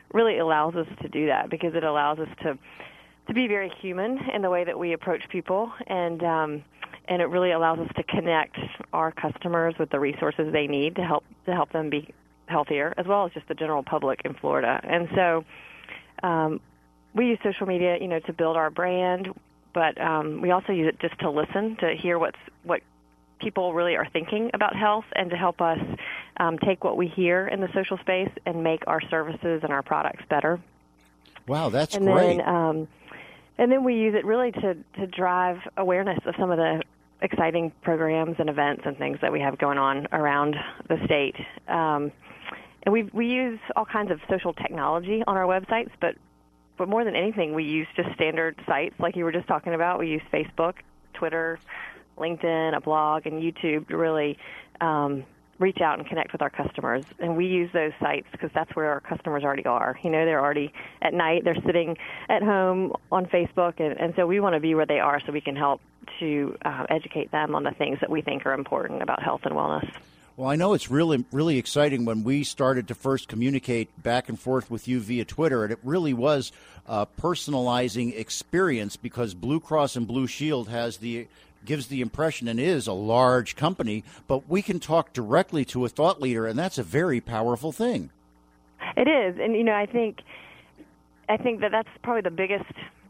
really allows us to do that because it allows us to to be very human in the way that we approach people, and um, and it really allows us to connect our customers with the resources they need to help to help them be healthier, as well as just the general public in Florida. And so um, we use social media, you know, to build our brand, but um, we also use it just to listen, to hear what's what people really are thinking about health, and to help us um, take what we hear in the social space and make our services and our products better. Wow, that's and great. Then, um, and then we use it really to, to drive awareness of some of the exciting programs and events and things that we have going on around the state. Um, and we we use all kinds of social technology on our websites, but but more than anything, we use just standard sites like you were just talking about. We use Facebook, Twitter, LinkedIn, a blog, and YouTube to really um, reach out and connect with our customers. And we use those sites because that's where our customers already are. You know, they're already at night, they're sitting at home on Facebook, and, and so we want to be where they are so we can help to uh, educate them on the things that we think are important about health and wellness. Well, I know it's really, really exciting when we started to first communicate back and forth with you via Twitter, and it really was a personalizing experience because Blue Cross and Blue Shield has the gives the impression and is a large company, but we can talk directly to a thought leader, and that's a very powerful thing. It is, and you know, I think, I think that that's probably the biggest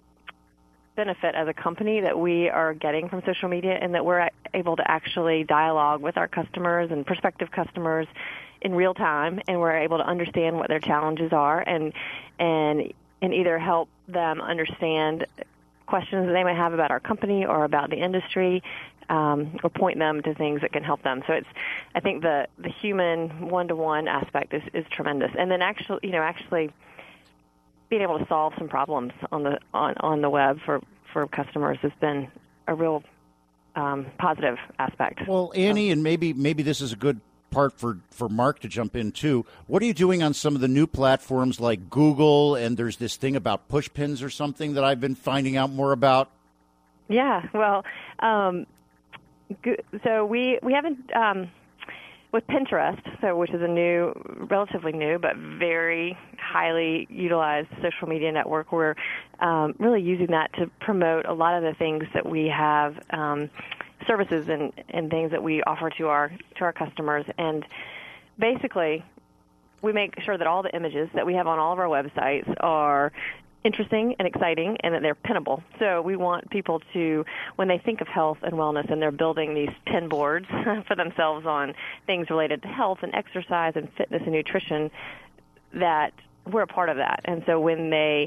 benefit as a company that we are getting from social media, and that we're able to actually dialogue with our customers and prospective customers in real time, and we're able to understand what their challenges are, and and and either help them understand questions that they might have about our company or about the industry, um, or point them to things that can help them. So it's, I think the the human one-to-one aspect is, is tremendous, and then actually, you know, actually. being able to solve some problems on the on, on the web for, for customers has been a real um, positive aspect. Well, Annie, and maybe maybe this is a good part for, for Mark to jump in too. What are you doing on some of the new platforms like Google, and there's this thing about push pins or something that I've been finding out more about? Yeah, well, um, so we we haven't. Um, With Pinterest, so which is a new, relatively new, but very highly utilized social media network, we're um, really using that to promote a lot of the things that we have, um, services and, and things that we offer to our to our customers. And basically, we make sure that all the images that we have on all of our websites are interesting and exciting, and that they're pinnable. So we want people to, when they think of health and wellness and they're building these pin boards for themselves on things related to health and exercise and fitness and nutrition, that we're a part of that. And so when they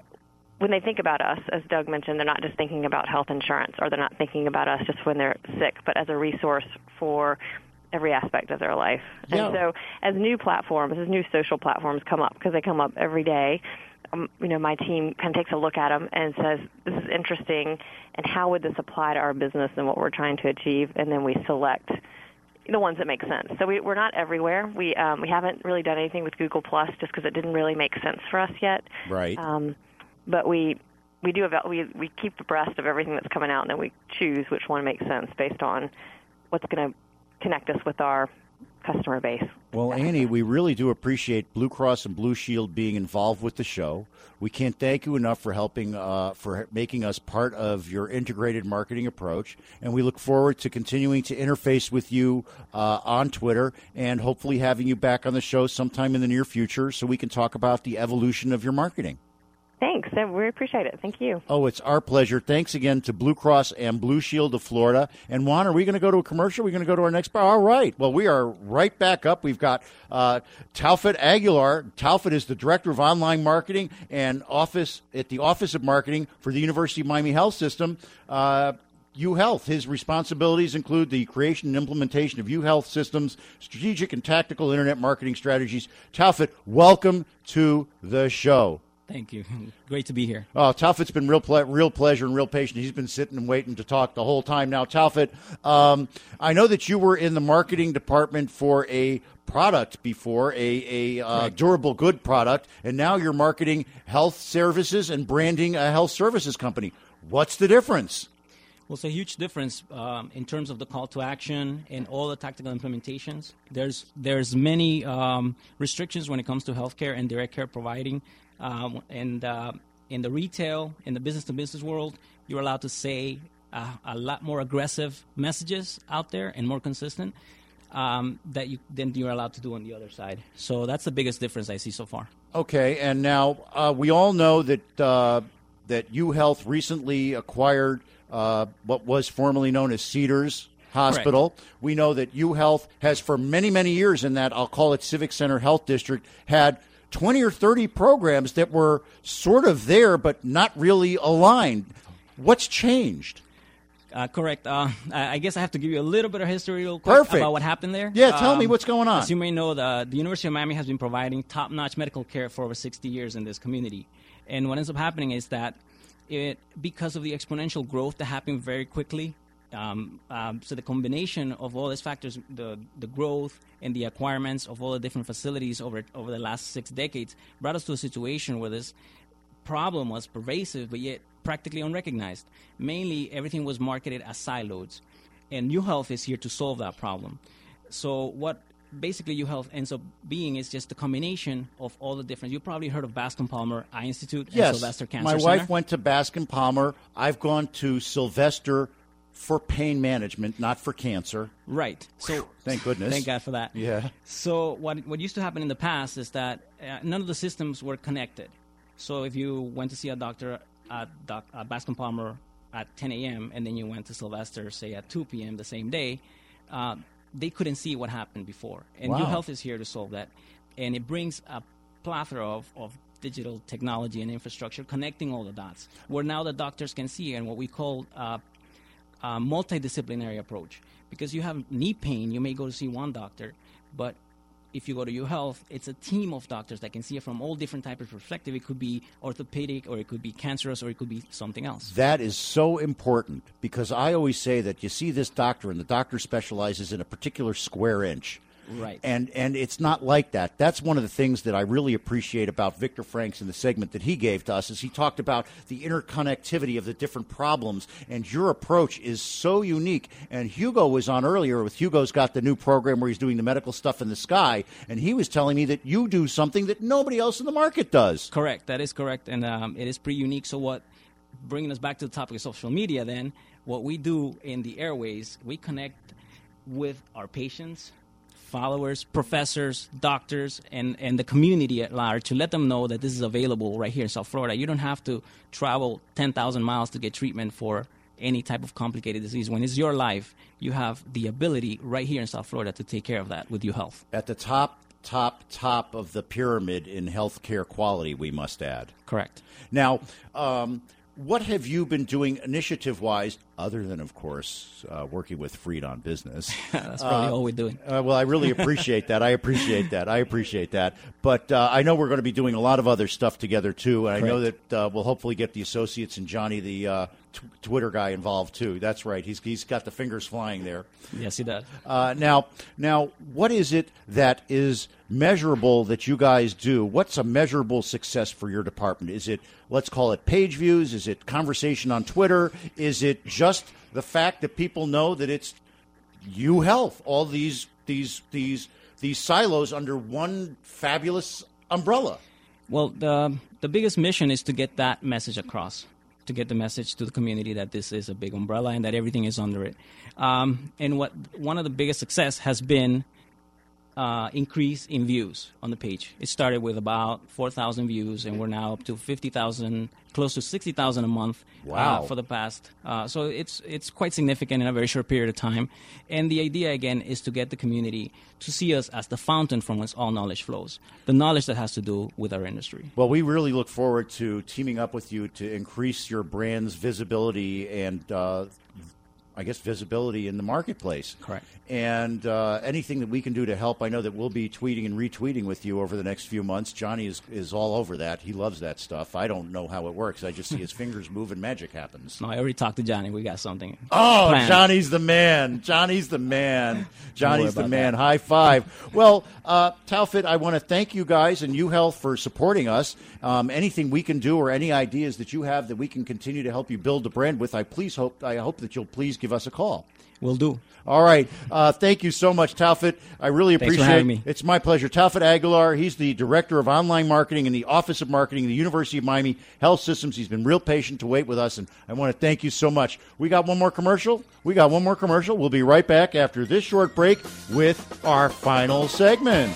when they think about us, as Doug mentioned, they're not just thinking about health insurance, or they're not thinking about us just when they're sick, but as a resource for every aspect of their life. Yeah. And so as new platforms, as new social platforms come up, because they come up every day, Um, you know, my team kind of takes a look at them and says, this is interesting, and how would this apply to our business and what we're trying to achieve? And then we select the ones that make sense. So we, we're not everywhere. We um, we haven't really done anything with Google Plus just because it didn't really make sense for us yet. Right. Um, but we we do eval- we we keep abreast of everything that's coming out, and then we choose which one makes sense based on what's going to connect us with our customer base. Well, Annie, we really do appreciate Blue Cross and Blue Shield being involved with the show. We can't thank you enough for helping, uh, for making us part of your integrated marketing approach, and we look forward to continuing to interface with you uh, on Twitter, and hopefully having you back on the show sometime in the near future so we can talk about the evolution of your marketing. Thanks. We appreciate it. Thank you. Oh, it's our pleasure. Thanks again to Blue Cross and Blue Shield of Florida. And Juan, are we going to go to a commercial? Are we going to go to our next bar? All right. Well, we are right back up. We've got uh, Talfit Aguilar. Talfit is the Director of Online Marketing and Office at the Office of Marketing for the University of Miami Health System. Uh, UHealth. His responsibilities include the creation and implementation of UHealth systems, strategic and tactical internet marketing strategies. Talfit, welcome to the show. Thank you. Great to be here. Oh, Talfit's been real ple- real pleasure and real patient. He's been sitting and waiting to talk the whole time. Now, Talfit, um, I know that you were in the marketing department for a product before, a, a uh, durable good product, and now you're marketing health services and branding a health services company. What's the difference? Well, it's a huge difference um, in terms of the call to action and all the tactical implementations. There's there's many um, restrictions when it comes to healthcare and direct care providing. Um, and uh, in the retail, in the business-to-business world, you're allowed to say uh, a lot more aggressive messages out there and more consistent um, that you than you're allowed to do on the other side. So that's the biggest difference I see so far. Okay, and now uh, we all know that uh, that UHealth recently acquired Uh, what was formerly known as Cedars Hospital. Correct. We know that UHealth has for many, many years in that, I'll call it Civic Center Health District, had twenty or thirty programs that were sort of there but not really aligned. What's changed? Uh, correct. Uh, I I guess I have to give you a little bit of history real quick Perfect. about what happened there. Yeah, tell Um, me what's going on. As you may know, the, the University of Miami has been providing top-notch medical care for over sixty years in this community. And what ends up happening is that It, because of the exponential growth that happened very quickly, um, um, so the combination of all these factors, the the growth and the acquirements of all the different facilities over over the last six decades, brought us to a situation where this problem was pervasive, but yet practically unrecognized. Mainly, everything was marketed as silos, and UHealth is here to solve that problem. So what basically UHealth ends up being is just a combination of all the different. You probably heard of Bascom Palmer Eye Institute and Yes, Sylvester Cancer my Center. wife went to Bascom Palmer. I've gone to Sylvester for pain management, not for cancer. Right. So thank goodness. Thank God for that. Yeah. So what what used to happen in the past is that uh, none of the systems were connected. So if you went to see a doctor at doc, uh, Bascom Palmer at ten a.m. and then you went to Sylvester, say, at two p.m. the same day, uh, they couldn't see what happened before. And Wow. UHealth is here to solve that. And it brings a plethora of, of digital technology and infrastructure connecting all the dots, where now the doctors can see and what we call uh, a multidisciplinary approach. Because you have knee pain, you may go to see one doctor, but if you go to UHealth, it's a team of doctors that can see it from all different types of perspective. It could be orthopedic, or it could be cancerous, or it could be something else. That is so important, because I always say that you see this doctor, and the doctor specializes in a particular square inch. Right. And and it's not like that. That's one of the things that I really appreciate about Victor Franks in the segment that he gave to us, is he talked about the interconnectivity of the different problems, and your approach is so unique. And Hugo was on earlier with Hugo's got the new program where he's doing the medical stuff in the sky, and he was telling me that you do something that nobody else in the market does. Correct. That is correct. And um, it is pretty unique. So what, bringing us back to the topic of social media then, what we do in the airways, we connect with our patients, followers, professors, doctors, and, and the community at large to let them know that this is available right here in South Florida. You don't have to travel ten thousand miles to get treatment for any type of complicated disease. When it's your life, you have the ability right here in South Florida to take care of that with UHealth. At the top, top, top of the pyramid in healthcare quality, we must add. Correct. Now, um, what have you been doing initiative-wise, other than, of course, uh, working with Freed on Business? That's probably uh, all we're doing. Uh, well, I really appreciate that. I appreciate that. I appreciate that. But uh, I know we're going to be doing a lot of other stuff together, too. And I know that uh, we'll hopefully get the associates and Johnny, the uh, t- Twitter guy, involved, too. That's right. He's He's got the fingers flying there. Yes, he does. Uh, now, now, what is it that is measurable that you guys do? What's a measurable success for your department? Is it, let's call it page views? Is it conversation on Twitter? Is it just the fact that people know that it's UHealth, all these these these these silos under one fabulous umbrella? Well, the the biggest mission is to get that message across, to get the message to the community that this is a big umbrella and that everything is under it. Um, and what one of the biggest success has been uh, increase in views on the page. It started with about four thousand views, and we're now up to fifty thousand, close to sixty thousand a month. Wow. Uh, for the past. Uh, so it's it's quite significant in a very short period of time. And the idea, again, is to get the community to see us as the fountain from which all knowledge flows, the knowledge that has to do with our industry. Well, we really look forward to teaming up with you to increase your brand's visibility and uh, I guess, visibility in the marketplace. Correct. And uh, anything that we can do to help, I know that we'll be tweeting and retweeting with you over the next few months. Johnny is, is all over that. He loves that stuff. I don't know how it works. I just see his fingers move and magic happens. No, I already talked to Johnny. We got something. Oh, planned. Johnny's the man. Johnny's the man. Johnny's the about man. that. High five. Well, uh, Talfit, I want to thank you guys and UHealth for supporting us. Um, anything we can do or any ideas that you have that we can continue to help you build the brand with, I please hope I hope that you'll please give us a call. Will do. All right. Uh, thank you so much, Talfit. I really Thanks appreciate for having me. It's my pleasure. Talfit Aguilar, he's the Director of Online Marketing in the Office of Marketing, the University of Miami Health Systems. He's been real patient to wait with us, and I want to thank you so much. We got one more commercial. We got one more commercial. We'll be right back after this short break with our final segment.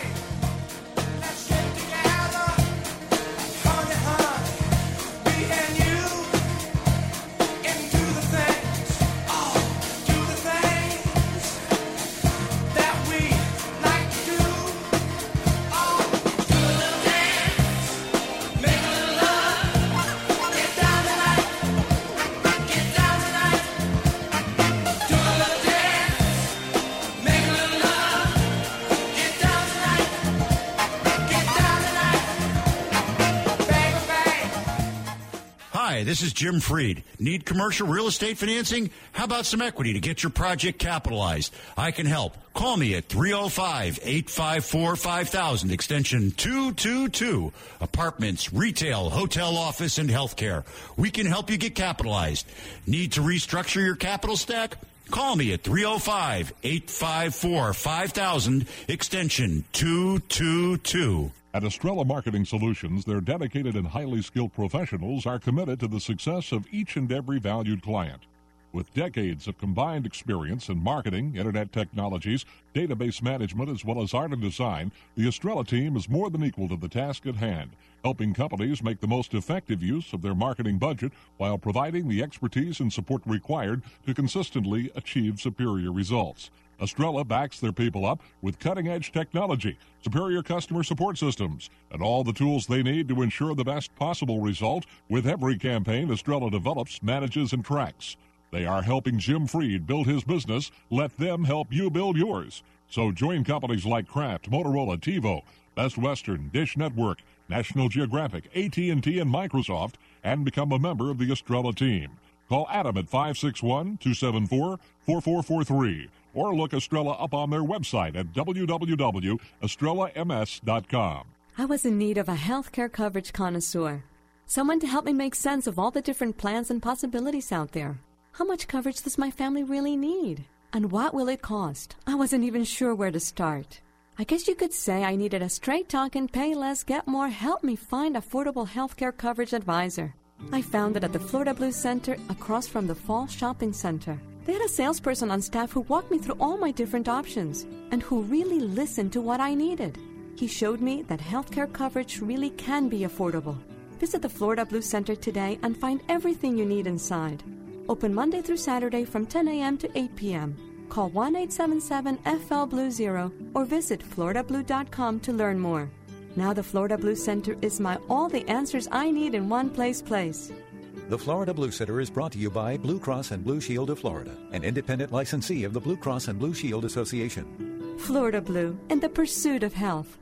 Hi, this is Jim Freed. Need commercial real estate financing? How about some equity to get your project capitalized? I can help. Call me at three oh five, eight five four, five thousand, extension two two two. Apartments, retail, hotel office, and healthcare. We can help you get capitalized. Need to restructure your capital stack? Call me at three oh five, eight five four, five thousand, extension two two two. At Estrella Marketing Solutions, their dedicated and highly skilled professionals are committed to the success of each and every valued client. With decades of combined experience in marketing, internet technologies, database management, as well as art and design, the Estrella team is more than equal to the task at hand, helping companies make the most effective use of their marketing budget while providing the expertise and support required to consistently achieve superior results. Estrella backs their people up with cutting-edge technology, superior customer support systems, and all the tools they need to ensure the best possible result with every campaign Estrella develops, manages, and tracks. They are helping Jim Freed build his business. Let them help you build yours. So join companies like Kraft, Motorola, TiVo, Best Western, Dish Network, National Geographic, A T and T, and Microsoft, and become a member of the Estrella team. Call Adam at five six one, two seven four, four four four three. Or look Estrella up on their website at w w w dot estrella m s dot com. I was in need of a healthcare coverage connoisseur. Someone to help me make sense of all the different plans and possibilities out there. How much coverage does my family really need? And what will it cost? I wasn't even sure where to start. I guess you could say I needed a straight-talking, pay less, get more, help me find affordable healthcare coverage advisor. I found it at the Florida Blue Center across from the Fall Shopping Center. They had a salesperson on staff who walked me through all my different options and who really listened to what I needed. He showed me that healthcare coverage really can be affordable. Visit the Florida Blue Center today and find everything you need inside. Open Monday through Saturday from ten a.m. to eight p.m. Call one eight seven seven F L Blue zero or visit florida blue dot com to learn more. Now the Florida Blue Center is my all the answers I need in one place place. The Florida Blue Center is brought to you by Blue Cross and Blue Shield of Florida, an independent licensee of the Blue Cross and Blue Shield Association. Florida Blue, in the pursuit of health.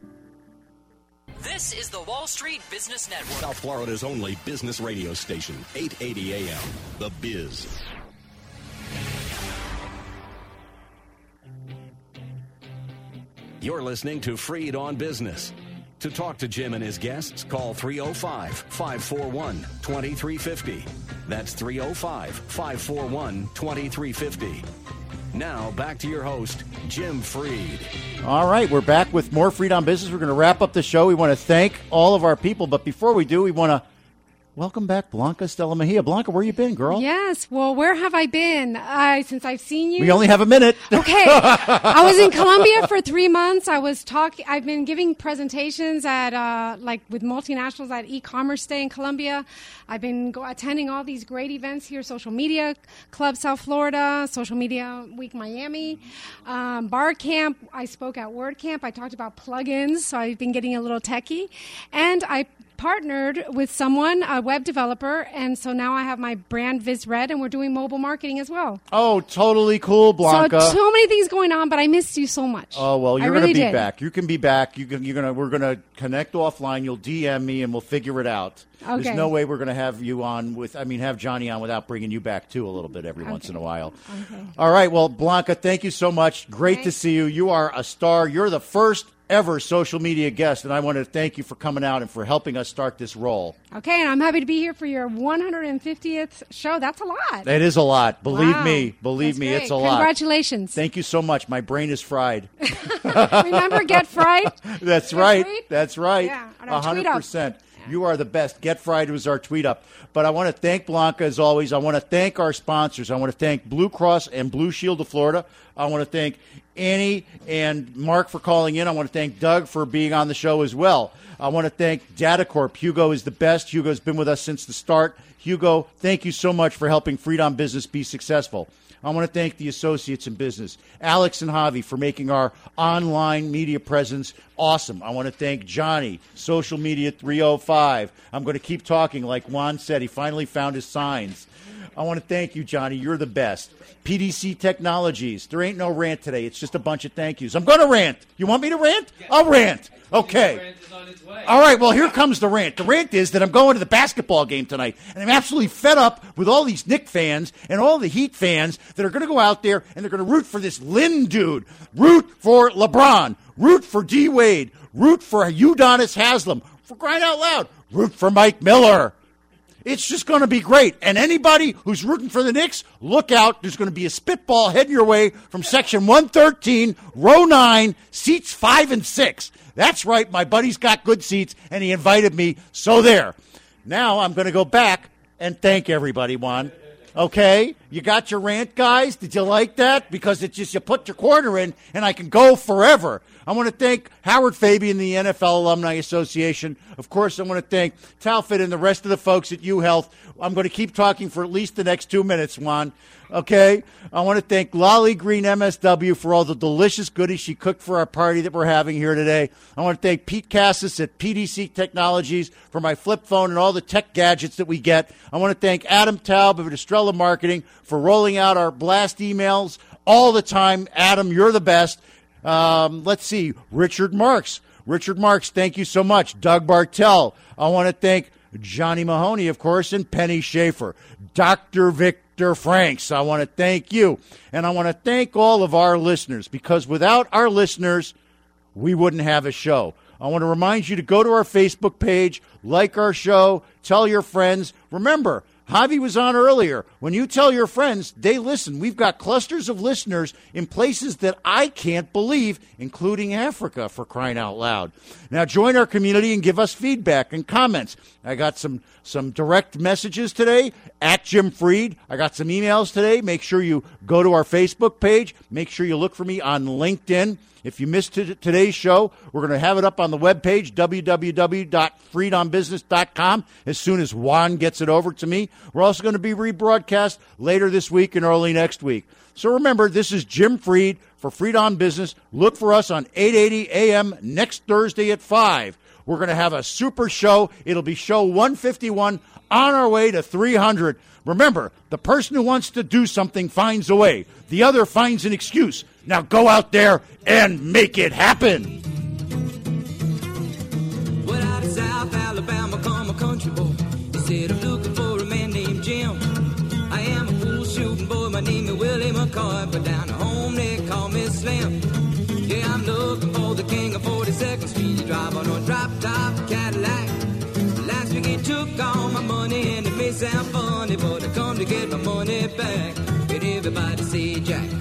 This is the Wall Street Business Network. South Florida's only business radio station, eight eighty A M, The Biz. You're listening to Freed on Business. To talk to Jim and his guests, call three oh five, five four one, two three five oh. That's three oh five, five four one, two three five oh. Now, back to your host, Jim Freed. All right, we're back with more Freed on Business. We're going to wrap up the show. We want to thank all of our people, but before we do, we want to welcome back Blanca Stella Mejia. Blanca, where you been, girl? Yes. Well, where have I been? Uh, since I've seen you. We only have a minute. Okay. I was in Colombia for three months. I was talking. I've been giving presentations at uh, like with multinationals at e-commerce day in Colombia. I've been go- attending all these great events here: Social Media Club South Florida, Social Media Week Miami, um, Bar Camp. I spoke at WordCamp. I talked about plugins, so I've been getting a little techie, and I partnered with someone, a web developer, and so now I have my brand VizRed, and we're doing mobile marketing as well. Oh, totally cool, Blanca. So, so many things going on, but I missed you so much. Oh, well, you're I going really to be did. back. You can be back. You can, you're gonna, we're going to connect offline. You'll D M me, and we'll figure it out. Okay. There's no way we're going to have you on with, I mean, have Johnny on without bringing you back, too, a little bit every Okay. once in a while. Okay. All right. Well, Blanca, thank you so much. Great to Thanks. see you. You are a star. You're the first ever social media guest, and I want to thank you for coming out and for helping us start this roll. Okay, and I'm happy to be here for your one hundred fiftieth show. That's a lot. That is a lot. Believe Wow. me. Believe That's me, great. it's a lot. Congratulations. Thank you so much. My brain is fried. Remember, get fried? That's Get right. fried? That's right. Yeah, on A our tweet hundred up. percent. You are the best. Get Fried was our tweet up. But I want to thank Blanca as always. I want to thank our sponsors. I want to thank Blue Cross and Blue Shield of Florida. I want to thank Annie and Mark for calling in. I want to thank Doug for being on the show as well. I want to thank DataCorp. Hugo is the best. Hugo's been with us since the start. Hugo, thank you so much for helping Freedom Business be successful. I want to thank the associates in business, Alex and Javi, for making our online media presence awesome. I want to thank Johnny, Social Media three oh five. I'm going to keep talking like Juan said. He finally found his signs. I want to thank you, Johnny. You're the best. P D C Technologies. There ain't no rant today. It's just a bunch of thank yous. I'm going to rant. You want me to rant? I'll rant. Okay. All right, well, here comes the rant. The rant is that I'm going to the basketball game tonight, and I'm absolutely fed up with all these Knick fans and all the Heat fans that are going to go out there and they're going to root for this Lynn dude, root for LeBron, root for D-Wade, root for Udonis Haslem, for crying out loud, root for Mike Miller. It's just going to be great. And anybody who's rooting for the Knicks, look out. There's going to be a spitball heading your way from section one thirteen, row nine, seats five and six. That's right. My buddy's got good seats, and he invited me. So there. Now I'm going to go back and thank everybody, Juan. Okay? You got your rant, guys? Did you like that? Because it's just you put your quarter in, and I can go forever. I want to thank Howard Fabian, the N F L Alumni Association. Of course, I want to thank Talfit and the rest of the folks at UHealth. I'm going to keep talking for at least the next two minutes, Juan. Okay? I want to thank Lolly Green M S W for all the delicious goodies she cooked for our party that we're having here today. I want to thank Pete Cassis at P D C Technologies for my flip phone and all the tech gadgets that we get. I want to thank Adam Taub of Estrella Marketing for rolling out our blast emails all the time. Adam, you're the best. Um, let's see. Richard Marks. Richard Marks, thank you so much. Doug Bartell. I want to thank Johnny Mahoney, of course, and Penny Schaefer. Doctor Victor Franks, I want to thank you. And I want to thank all of our listeners, because without our listeners, we wouldn't have a show. I want to remind you to go to our Facebook page, like our show, tell your friends. Remember, Javi was on earlier. When you tell your friends, they listen. We've got clusters of listeners in places that I can't believe, including Africa, for crying out loud. Now, join our community and give us feedback and comments. I got some, some direct messages today at Jim Freed. I got some emails today. Make sure you go to our Facebook page. Make sure you look for me on LinkedIn. If you missed t- today's show, we're going to have it up on the webpage, w w w dot freedom business dot com, as soon as Juan gets it over to me. We're also going to be rebroadcast later this week and early next week. So remember, this is Jim Freed for Freedom Business. Look for us on eight eighty A M next Thursday at five. We're going to have a super show. It'll be show one fifty-one, on our way to three hundred. Remember, the person who wants to do something finds a way. The other finds an excuse. Now go out there and make it happen. Well, out of South Alabama come a country boy. He said, I'm looking for a man named Jim. I am a fool shooting boy. My name is Willie McCoy, but down at home they call me Slim. Yeah, I'm looking for the king of forty-second Street. He drive on a drop-top Cadillac. Last week he took all my money, and it may sound funny, but I come to get my money back. And everybody say, Jack,